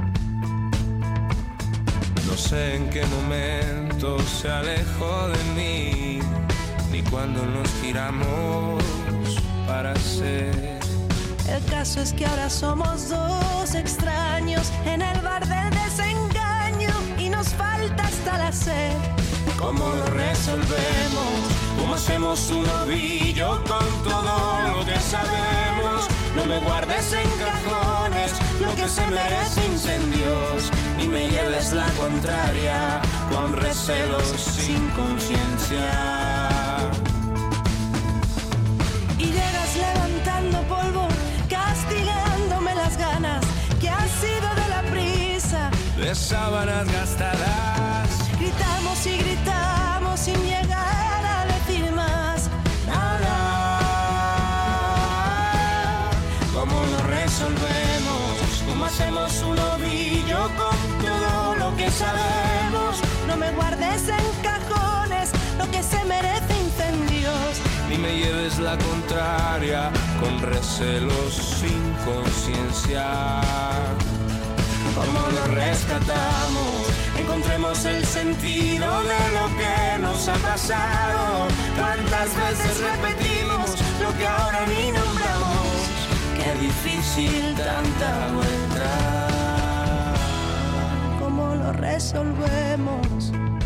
Speaker 19: No sé en qué momento se alejó de mí, ni cuando nos giramos para ser.
Speaker 8: El caso es que ahora somos dos extraños en el bar del desengaño y nos falta hasta la sed.
Speaker 19: ¿Cómo lo resolvemos? ¿Cómo hacemos un ovillo con todo lo que sabemos? No me guardes en cajones lo que se merece incendios, ni me lleves la contraria con recelos sin conciencia.
Speaker 8: Y llegas levantando polvo, castigándome las ganas que han sido de la prisa.
Speaker 19: De sábanas gastadas.
Speaker 8: Gritamos y gritamos sin llegar a decir más nada.
Speaker 19: ¿Cómo lo resolvemos? ¿Cómo hacemos un ovillo con todo lo que sabemos?
Speaker 8: No me guardes en cajones lo que se merece incendios,
Speaker 19: ni me lleves la contraria con recelos sin conciencia. ¿Cómo lo rescatamos? encontremos el sentido de lo que nos ha pasado. Cuántas veces repetimos lo que ahora ni nombramos. Qué difícil tanta vuelta. ¿Cómo lo resolvemos?